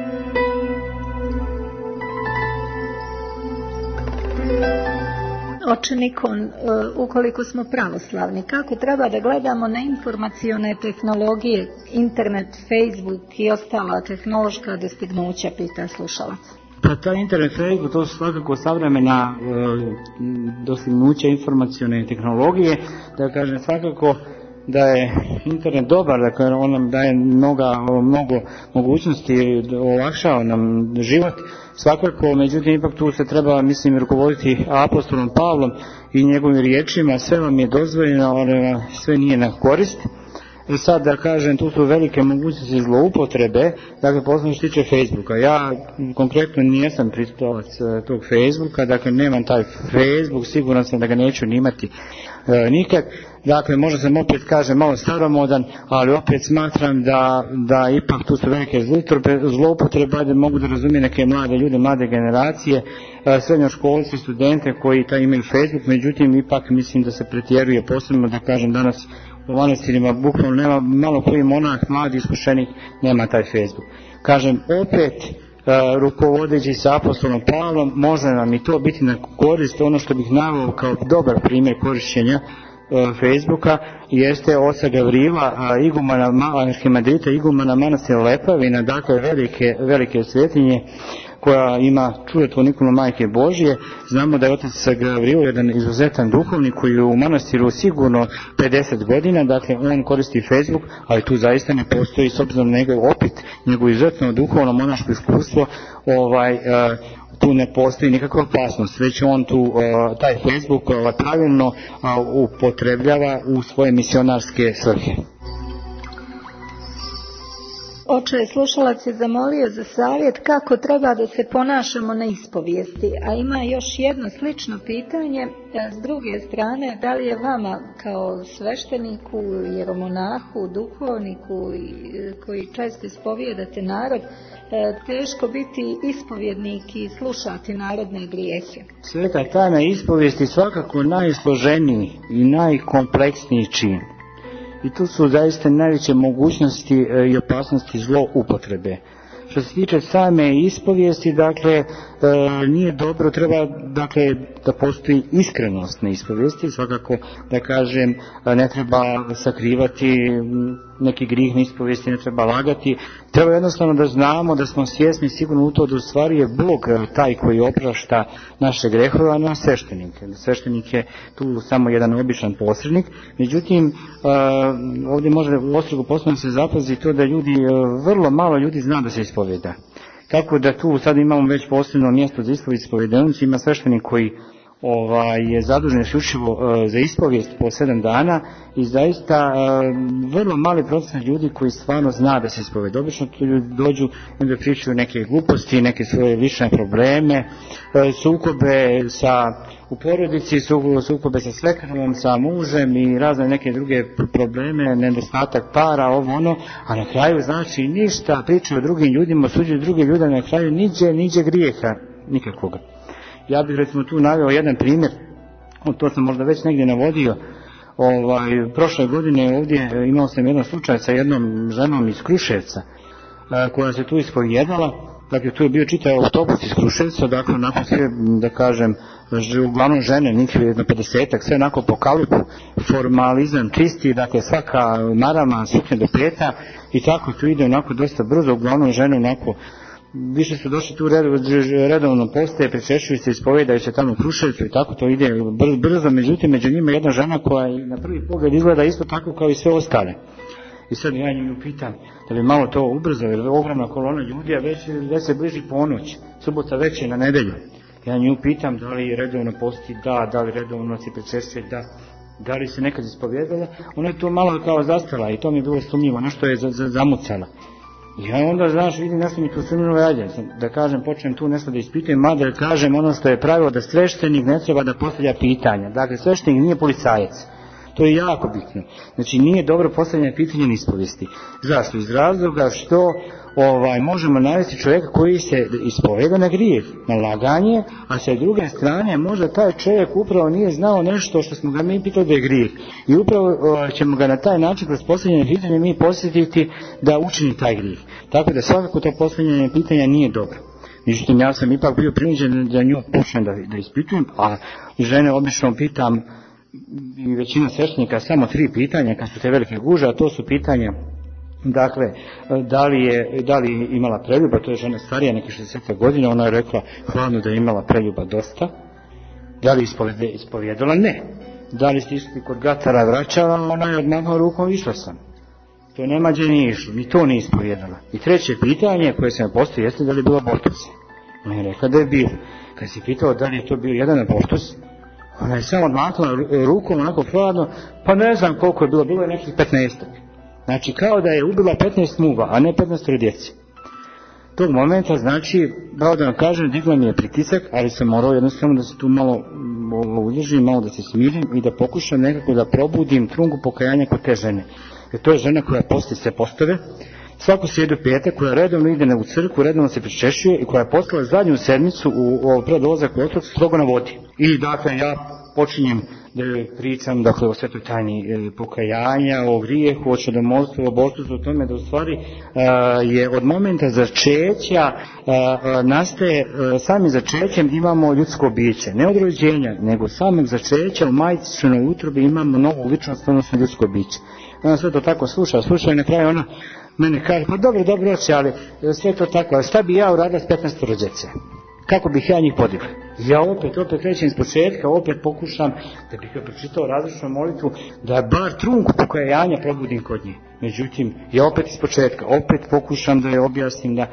E: Oče Nikon, ukoliko smo pravoslavni, kako treba da gledamo na informacione tehnologije, internet, Facebook i ostala tehnološka dostignuća, pita slušalac.
F: Pa ta internet, Facebook, to su svakako savremena e, dostignuća informacione tehnologije, da kažem svakako da je internet dobar, dakle on nam daje mnoga, mnogo mogućnosti, olakšava nam život svakako, međutim ipak tu se treba, mislim, rukovoditi apostolom Pavlom i njegovim riječima: sve vam je dozvoljeno, ali sve nije na korist. I sad da kažem, tu su velike mogućnosti zloupotrebe, dakle posebno što tiče Facebooka. Ja konkretno nisam pristalac tog Facebooka, dakle nemam taj Facebook, siguran sam da ga neću ni imati e, nikad. Dakle, možda sam opet, kažem, malo staromodan, ali opet smatram da, da ipak tu su velike zloupotrebe, da mogu da razumije neke mlade ljude, mlade generacije, srednjoškolci, studente koji taj imaju Facebook, međutim ipak mislim da se pretjeruje, posebno da kažem danas u manastirima bukvalno nema, malo koji monah mladi iskušenih nema taj Facebook. Kažem, opet uh, rukovodeći sa apostolom Pavlom, može nam i to biti na korist. Ono što bih naveo kao dobar primjer korišćenja uh, Facebooka jeste oca Gavrila, uh, igumana Arhimandrita, igumana manastira Lepavina, dakle velike, velike svetinje koja ima čudotvornu Majke Božije. Znamo da je otac Gavrilo jedan izuzetan duhovnik koji je u manastiru sigurno pedeset godina, dakle on koristi Facebook, ali tu zaista ne postoji, s obzirom na njegov opit, njegov izuzetno duhovno monaško iskustvo, ovaj, tu ne postoji nikakva opasnost, već on tu uh, taj Facebook uh, pravilno uh, upotrebljava u svoje misionarske svrhe.
E: Oče, slušalac je zamolio za savjet kako treba da se ponašamo na ispovijesti, a ima još jedno slično pitanje. S druge strane, da li je vama kao svešteniku, jeromonahu, duhovniku koji često ispovijedate narod, teško biti ispovjednik i slušati narodne grijehe?
F: Sveta tajna ispovijesti svakako najsloženiji i najkompleksniji čin. I tu su zaista najveće mogućnosti i opasnosti zloupotrebe. Što se tiče same ispovijesti, dakle, e, nije dobro, treba dakle, da postoji iskrenost na ispovijesti, svakako da kažem, ne treba sakrivati neki grih na ispovijesti, ne treba lagati, treba jednostavno da znamo, da smo svjesni sigurno u to da u stvari je Bog taj koji oprašta naše grehove, a ne sveštenike. Sveštenik je tu samo jedan običan posrednik, međutim, ovdje može u ostrigu posebno se zapazi to da ljudi, vrlo malo ljudi zna da se ispovjeda. Tako da tu sad imamo već posebno mjesto za ispovijest ispovjedenicu, ima sveštenik koji ovaj, je zadužen isključivo uh, za ispovijest po sedam dana i zaista uh, vrlo mali procenat ljudi koji stvarno zna da se ispovjede. Obično tu ljudi dođu i da pričaju neke gluposti, neke svoje lične probleme, uh, sukobe sa u porodici, sukobe sa svekrom, sa mužem i razne neke druge probleme, nedostatak para, ovo ono, a na kraju znači ništa, pričaju o drugim ljudima, osuđuju druge ljude, na kraju niđe, niđe grijeha, nikakvoga. Ja bih recimo tu naveo jedan primjer, to sam možda već negdje navodio, ovaj, prošle godine ovdje imao sam jedan slučaj sa jednom ženom iz Kruševca, koja se tu ispovijedala, dakle tu je bio čitav autobus iz Kruševca, dakle nakon sve, da kažem, uglavnom žene, njih na pedesetak, sve onako po kalipu, formalizam čisti, dakle svaka marama, suknja do peta i tako tu ide onako dosta brzo, uglavnom žene onako, više su došli tu redovno postaje, pričešćuju se, ispovijedaju se tamo u Kruševcu i tako to ide brzo, međutim među njima jedna žena koja na prvi pogled izgleda isto tako kao i sve ostale. I sad ja nju pitam da bi malo to ubrzao, jer je ogromna kolona ljudi, a već, već se bliži ponoć, subota već je na nedelju. Ja nju pitam da li redovno posti, da, da li redovno se pričešćuje, da, da li se nekad ispovijedala, ona je to malo kao zastala i to mi je bilo sumnjivo, nešto je zamucala. I ja onda, znaš, vidim nešto mi tu sumnjivo rađe, da kažem, počnem tu nešto da ispitujem, mada da kažem ono što je pravilo da sveštenik ne treba da postavlja pitanja. Dakle, sveštenik nije policajac. To je jako bitno. Znači, nije dobro postavljanje pitanja na ispovijesti. Zašto? Iz razloga što ovaj, možemo navesti čovjeka koji se ispoveda na grijeh, na laganje, a sa druge strane možda taj čovjek upravo nije znao nešto što smo ga mi pitali da je grijeh. I upravo o, ćemo ga na taj način kroz postavljanje pitanja mi posjetiti da učini taj grijeh. Tako da svakako to postavljanje pitanja nije dobro. Međutim, ja sam ipak bio prinuđen da nju počnem da, da ispitujem, a žene obično pitam i većina sveštenika samo tri pitanja kad su te velike guže, a to su pitanja dakle, da li je da li imala preljuba, to je žena starija nekih šezdeset godina, ona je rekla hladno da je imala preljuba dosta. Da li je ispovjedala? Ne. Da li ste išli kod gatara vraćala? Ona je odmahla rukom, išla sam. To nema gdje nije išlo, ni to nije ispovjedala. I treće pitanje koje se me postoji jeste da li je bilo abortus. Ona je rekla da je bilo. Kad se pitao da li je to bio jedan abortus, ona je samo odmakla rukom onako hladno, pa ne znam koliko je bilo, bilo je nekih petnaestak. Znači kao da je ubila petnaest muva, a ne petnaest djece. Tog momenta, znači, pravo da vam kažem, digla mi je pritisak, ali sam morao jednostavno da se tu malo uljžim, malo da se smirim i da pokušam nekako da probudim trungu pokajanja kod te žene. Jer to je žena koja posti se postave, svaku srijedu petak, koja redovno ide u crkvu, redovno se pričešćuje i koja je postala zadnju sedmicu u, u pred dolazak u otrok strogo na vodi. I dakle ja počinjem da pričam dakle o svetoj tajni e, pokajanja, o grijehu, o čudomolstvu, o abortusu, o tome da u stvari e, je od momenta začeća e, nastaje, e, samim začećem imamo ljudsko biće, ne od rođenja, nego samog začeća u majčinoj utrobi imamo novu ličnost, odnosno ljudsko biće. Ona sve to tako sluša, sluša i na kraju ona mene kaže, pa dobro, dobro oče, ali sve to tako, ali šta bi ja uradila s petnaest djece? Kako bih ja njih podigla? Ja opet, opet krećem iz početka, opet pokušam da bih joj pročitao različnu molitvu, da bar trunku pokajanja probudim kod nje. Međutim, ja opet iz početka, opet pokušam da je objasnim da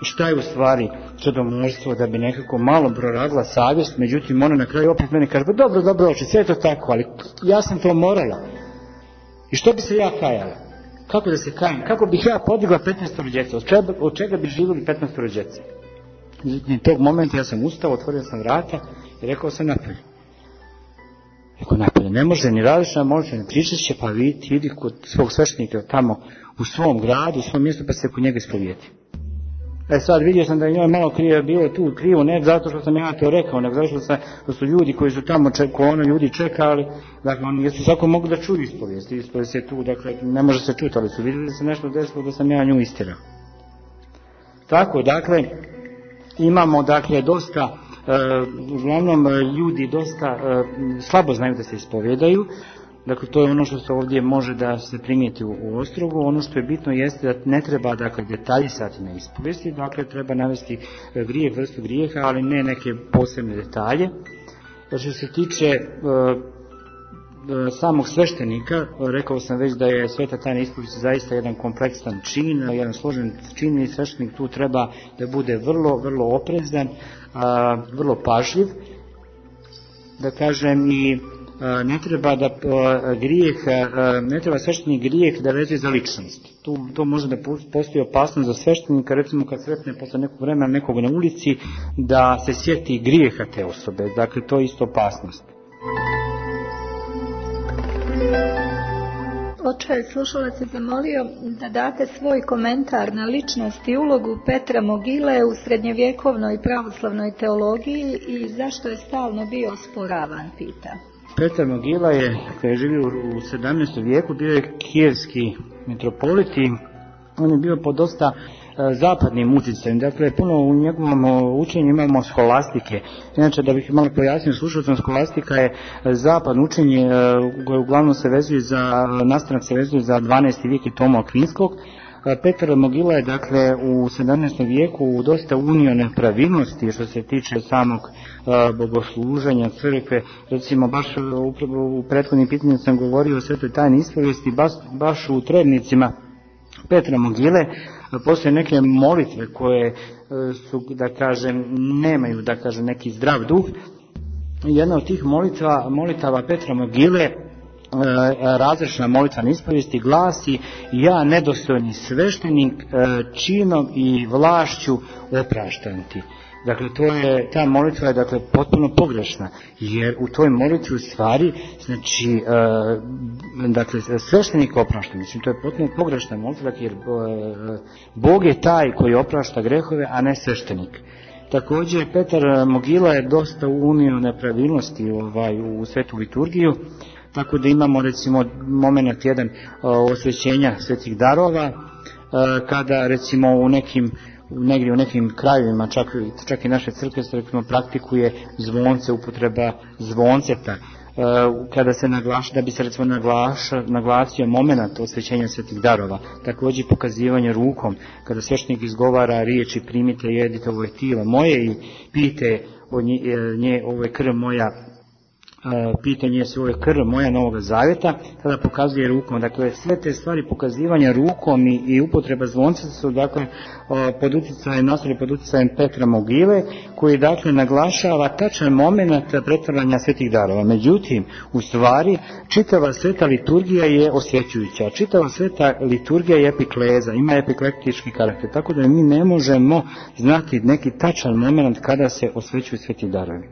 F: šta je u stvari čudomorstvo, da bi nekako malo proradila savjest, međutim ona na kraju opet meni kaže, pa dobro, dobro, oče, sve je to tako, ali ja sam to morala. I što bi se ja kajala? Kako da se kajem? Kako bih ja podigla petnaestoro djece? Od čega, od čega bi živjeli petnaestoro djece? I tog momenta ja sam ustao, otvorio sam vrata i rekao sam napolje. Rekao napolje, ne može ni različna molitva, ni pričešće, pa vi ti idi kod svog sveštenika tamo u svom gradu, u svom mjestu, pa se kod njega ispovijedi. E sad vidio sam da je njoj malo krivo, bilo tu krivo, ne zato što sam ja to rekao, nego zato što, sam, što su ljudi koji su tamo, kolona ljudi čekali, dakle oni jesu svako mogu da čuju ispovijesti, ispovijest je tu, dakle ne može se čuti, ali su vidjeli da se nešto desilo da sam ja nju istirao. Tako, dakle, imamo dakle dosta, uh, uglavnom ljudi dosta uh, slabo znaju da se ispovjedaju. Dakle, to je ono što se ovdje može da se primijeti u, u Ostrogu. Ono što je bitno jeste da ne treba, dakle, detaljisati na ispovijesti, dakle, treba navesti grijeh, vrstu grijeha, ali ne neke posebne detalje. Što se tiče e, e, samog sveštenika, rekao sam već da je sveta tajna ispovijesti zaista jedan kompleksan čin, jedan složen čin i sveštenik tu treba da bude vrlo, vrlo oprezan, a, vrlo pažljiv, da kažem i ne treba da grijeh, ne treba sveštenik grijeh da vezuje za ličnost. Tu to može da postoji opasnost za sveštenika, recimo kad sretne posle nekog vremena nekog na ulici, da se sjeti grijeha te osobe. Dakle, to je isto opasnost.
E: Oče, slušalac je zamolio da date svoj komentar na ličnost i ulogu Petra Mogile u srednjevjekovnoj pravoslavnoj teologiji i zašto je stalno bio osporavan, pita.
F: Petar Mogila je, kada je živio u sedamnaestom vijeku, bio je kijevski mitropolit i on je bio pod dosta e, zapadnim utjecajem. Dakle, puno u njegovom učenju imamo skolastike. Inače, da bih malo pojasnio slušalcem, skolastika je zapadno učenje e, koje uglavnom se vezuje za, nastanak se vezuje za dvanaesti vijek i Toma Akvinskog. Petar Mogila je, dakle, u sedamnaestom vijeku dosta unio nepravilnosti što se tiče samog uh, bogosluženja crkve. Recimo, baš upravo u prethodnim pitanjima sam govorio o svetoj tajni ispovijesti, baš, baš u trebnicima Petra Mogile postoje neke molitve koje uh, su, da kažem, nemaju, da kažem, neki zdrav duh. Jedna od tih molitva, molitava Petra Mogile, razrešna molitva na ispovijesti glasi: ja nedostojni sveštenik činom i vlašću opraštam ti. Dakle, to je, ta molitva je, dakle, potpuno pogrešna, jer u toj molitvi u stvari, znači, e, dakle, sveštenik oprašta, mislim, to je potpuno pogrešna molitva, jer e, Bog je taj koji oprašta grehove, a ne sveštenik. Također, Petar Mogila je dosta unio nepravilnosti ovaj, u svetu liturgiju, tako da imamo, recimo, moment jedan osvećenja svetih darova, kada, recimo, u nekim, negdje u nekim krajevima, čak, čak i naše crkve se, recimo, praktikuje zvonce, upotreba zvonceta, kada se naglaša, da bi se, recimo, naglaša, naglasio moment osvećenja svetih darova. Također pokazivanje rukom, kada sveštenik izgovara riječi: primite i jedite, ovo je tijelo moje, i pijte nje, nje, ovo je krv moja, pitanje je sve ove krv moja Novoga Zavjeta, tada pokazuje rukom. Dakle, sve te stvari pokazivanja rukom i, i upotreba zvonca su, dakle, pod utjecajem, nastali pod utjecajem Petra Mogile, koji, dakle, naglašava tačan moment pretvaranja svetih darova. Međutim, u stvari, čitava sveta liturgija je osvjećujuća. Čitava sveta liturgija je epikleza, ima epiklektički karakter, tako da mi ne možemo znati neki tačan moment kada se osvećuju sveti darovi.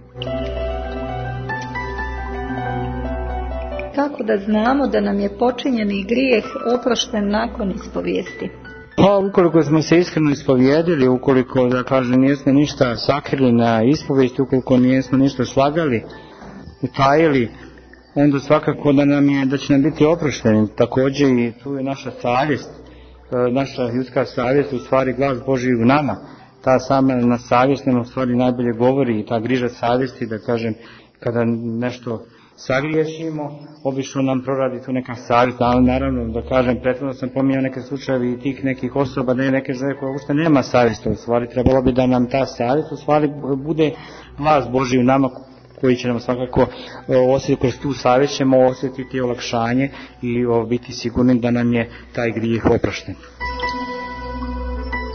E: Kako da znamo da nam je počinjeni grijeh oprošten nakon ispovijesti?
F: Pa, ukoliko smo se iskreno ispovijedili, ukoliko, da kažem, nijesmo ništa sakrili na ispovijesti, ukoliko nijesmo ništa slagali, utajili, onda svakako da nam je, da će nam biti oprošteni. Također i tu je naša savjest, naša ljudska savjest, u stvari glas Božji u nama. Ta sama na savjest nam u stvari najbolje govori, i ta griža savjesti, da kažem, kada nešto sagriješimo, obično nam proradi tu neka savjest, ali naravno, da kažem, prethodno sam pominjao neke slučajevi i tih nekih osoba, da je neke žene koja uopšte nema savjesti, u stvari trebalo bi da nam ta savjest u stvari bude glas Božji u nama, koji će nam svakako osjetiti, kroz tu savjest ćemo osjetiti olakšanje i biti sigurni da nam je taj grijeh oprošten.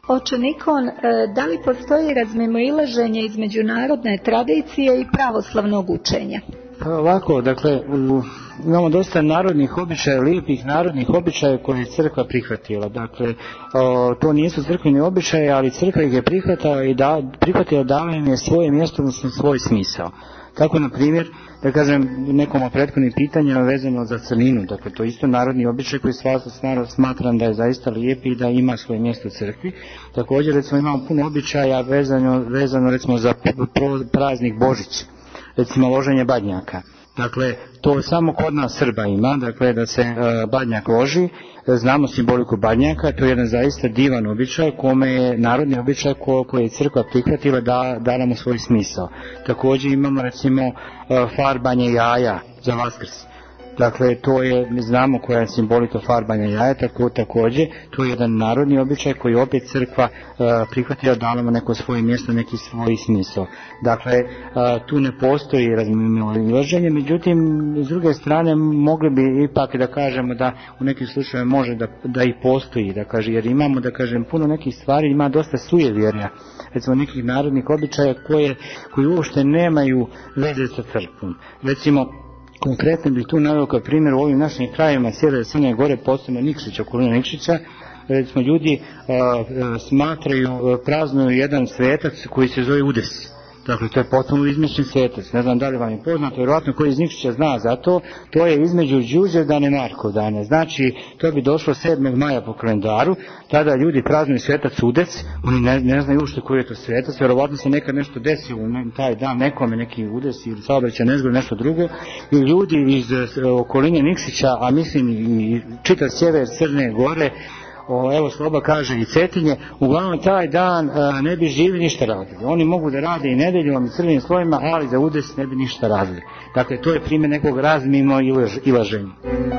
E: Oče Nikon, da li postoji razmimoilaženje između narodne tradicije i pravoslavnog učenja?
F: Pa ovako, dakle, u, imamo dosta narodnih običaja, lijepih narodnih običaja koje je crkva prihvatila. Dakle, o, to nisu crkveni običaje, ali crkva ih je prihvatila i da, prihvatila dala im je svoje mjesto, odnosno svoj smisao. Tako, na primjer, da kažem, nekom od prethodnih pitanja vezano za crninu, dakle, to je isto narodni običaj koji stvarno smatram da je zaista lijep i da ima svoje mjesto u crkvi. Također, recimo, imamo puno običaja vezano, vezano recimo, za praznik Božić, recimo loženje badnjaka. Dakle, to samo kod nas Srba ima, dakle, da se e, badnjak loži. Znamo simboliku badnjaka, to je jedan zaista divan običaj, kome je narodni običaj ko, koji je crkva prihvatila da, da nam svoj smisao. Također imamo, recimo, e, farbanje jaja za Vaskrs. Dakle, to je, znamo koja je simbolika farbanja jaja, tako također, to je jedan narodni običaj koji opet crkva uh, prihvatila, dala mu neko svoje mjesto, neki svoj smisao. Dakle, uh, tu ne postoji razmimoilaženje, međutim, s druge strane, mogli bi ipak da kažemo da u nekim slučajevima može da, da i postoji, da kaže, jer imamo, da kažem, puno nekih stvari, ima dosta sujevjerja, recimo nekih narodnih običaja koje, koji uopšte nemaju veze sa crkvom. Recimo, konkretno bih tu naveo kao primjer u ovim našim krajevima sjeverne Crne Gore, posebno Nikšića, okolina Nikšića, recimo ljudi a, a, smatraju, praznuju jedan svetac koji se zove Udes. Dakle, to je potpuno izmišljen svetac. Ne znam da li vam je poznato, vjerojatno koji iz Nikšića zna za to. To je između Đurđevdana i Markovdana. Znači, to bi došlo sedmog maja po kalendaru. Tada ljudi praznuju svetac Udec. Oni ne, ne znaju ušte koji je to svetac. Vjerovatno se nekad nešto desilo taj dan nekome, neki Udec ili saobraćaj nezgod, nešto drugo. I ljudi iz okoline Nikšića, a mislim i čitav sjever Crne Gore, O, evo Sloba kaže i Cetinje, uglavnom taj dan a, ne bi živi ništa radili. Oni mogu da rade i nedeljom i crvenim slovima, ali za Udes ne bi ništa radili. Dakle, to je primjer nekog razmimo ilaženja.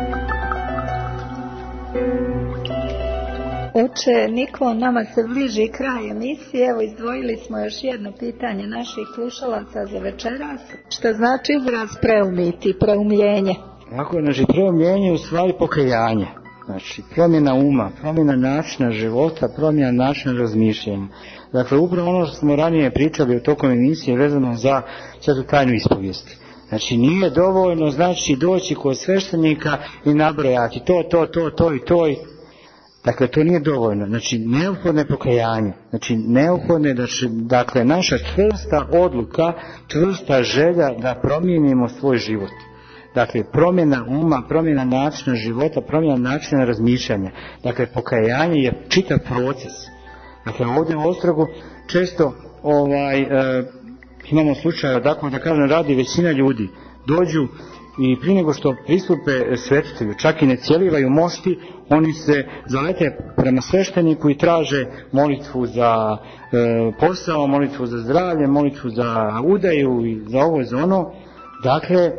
E: Oče Niko, nama se bliži kraj emisije, evo izdvojili smo još jedno pitanje naših slušalaca za večeras, što znači izraz preumiti, preumljenje.
F: Tako, znači preumljenje je u stvari pokajanje. Znači, promjena uma, promjena načina života, promjena načina razmišljanja. Dakle, upravo ono što smo ranije pričali o tokom emisije vezano za svetu tajnu ispovijesti. Znači, nije dovoljno, znači, doći kod sveštenika i nabrojati to, to, to, to i to. Dakle, to nije dovoljno. Znači, neophodno je pokajanje. Znači, neophodno je da će, dakle, naša čvrsta odluka, čvrsta želja da promijenimo svoj život. Dakle, promjena uma, promjena načina života, promjena načina razmišljanja. Dakle, pokajanje je čitav proces. Dakle, ovdje u Ostrogu često ovaj, e, imamo slučaje, dakle, da kažem, radi većina ljudi. Dođu i prije nego što pristupe svetitelju, čak i ne cjelivaju mošti, oni se zalete prema svešteniku i traže molitvu za e, posao, molitvu za zdravlje, molitvu za udaju i za ovo i za ono. Dakle,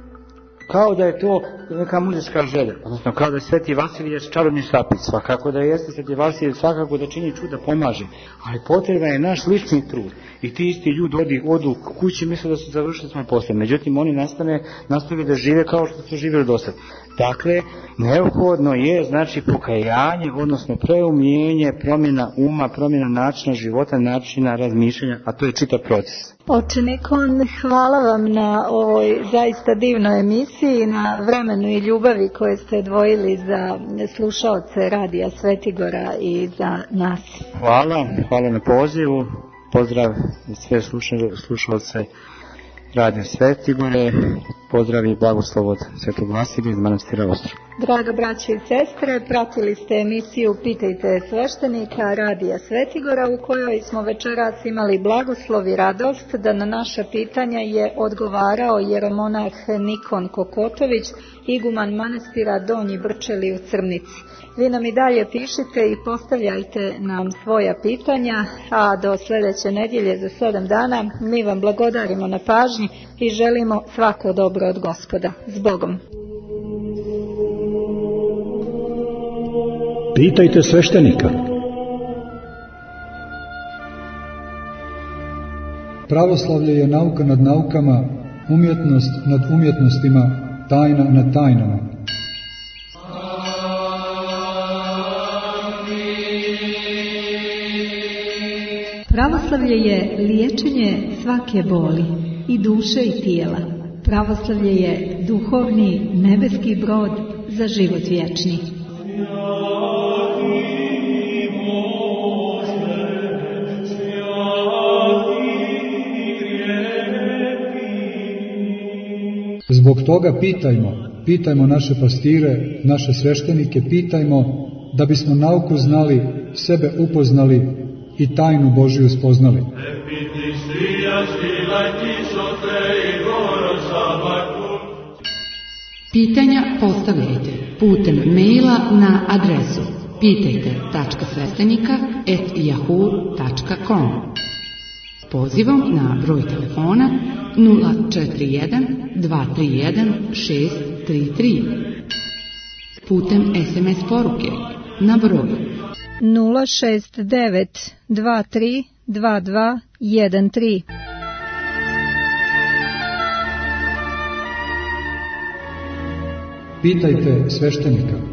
F: kao da je to neka muzička želja, odnosno kao da je Sveti Vasilije čarobni štapić, svakako da jeste Sveti Vasilije, svakako da čini čuda, pomaže, ali potreban je naš lični trud. I ti isti ljudi odi, odu kući, misle da su završili svoj posao, međutim oni nastane, nastavi da žive kao što su živjeli do sad. Dakle, neophodno je, znači, pokajanje, odnosno preumljenje, promjena uma, promjena načina života, načina razmišljanja, a to je čitav proces.
E: Oče Nikon, hvala vam na ovoj zaista divnoj emisiji, na vremenu i ljubavi koje ste odvojili za slušaoce Radija Svetigora i za nas.
F: Hvala, hvala na pozivu, pozdrav sve slušaoce Radija Svetigore, pozdrav i blagoslov od Svetog Vasilija iz manastira Ostrog.
E: Draga braće i sestre, pratili ste emisiju Pitajte sveštenika Radija Svetigora, u kojoj smo večeras imali blagoslov i radost da na naša pitanja je odgovarao jeromonah Nikon Kokotović, iguman manastira Donji Brčeli u Crnici. Vi nam i dalje pišite i postavljajte nam svoja pitanja, a do sljedeće nedjelje za sedam dana mi vam blagodarimo na pažnji i želimo svako dobro od Gospoda. S Bogom!
A: Pitajte sveštenika.
B: Pravoslavlje je nauka nad naukama, umjetnost nad umjetnostima, tajna nad tajnama.
C: Pravoslavlje je liječenje svake boli, i duše i tijela. Pravoslavlje je duhovni nebeski brod za život vječni.
B: Zbog toga pitajmo, pitajmo naše pastire, naše sveštenike, pitajmo da bismo nauku znali, sebe upoznali i tajnu Božiju spoznali.
D: Pitanja postavljajte putem maila na adresu pitajte tačka sveštenika et yahoo tačka com. Pozivom na broj telefona nula četiri jedan dva tri jedan šest tri tri. Putem es em es poruke na broj
C: nula šest devet dva tri dva dva jedan tri.
B: Pitajte sveštenika.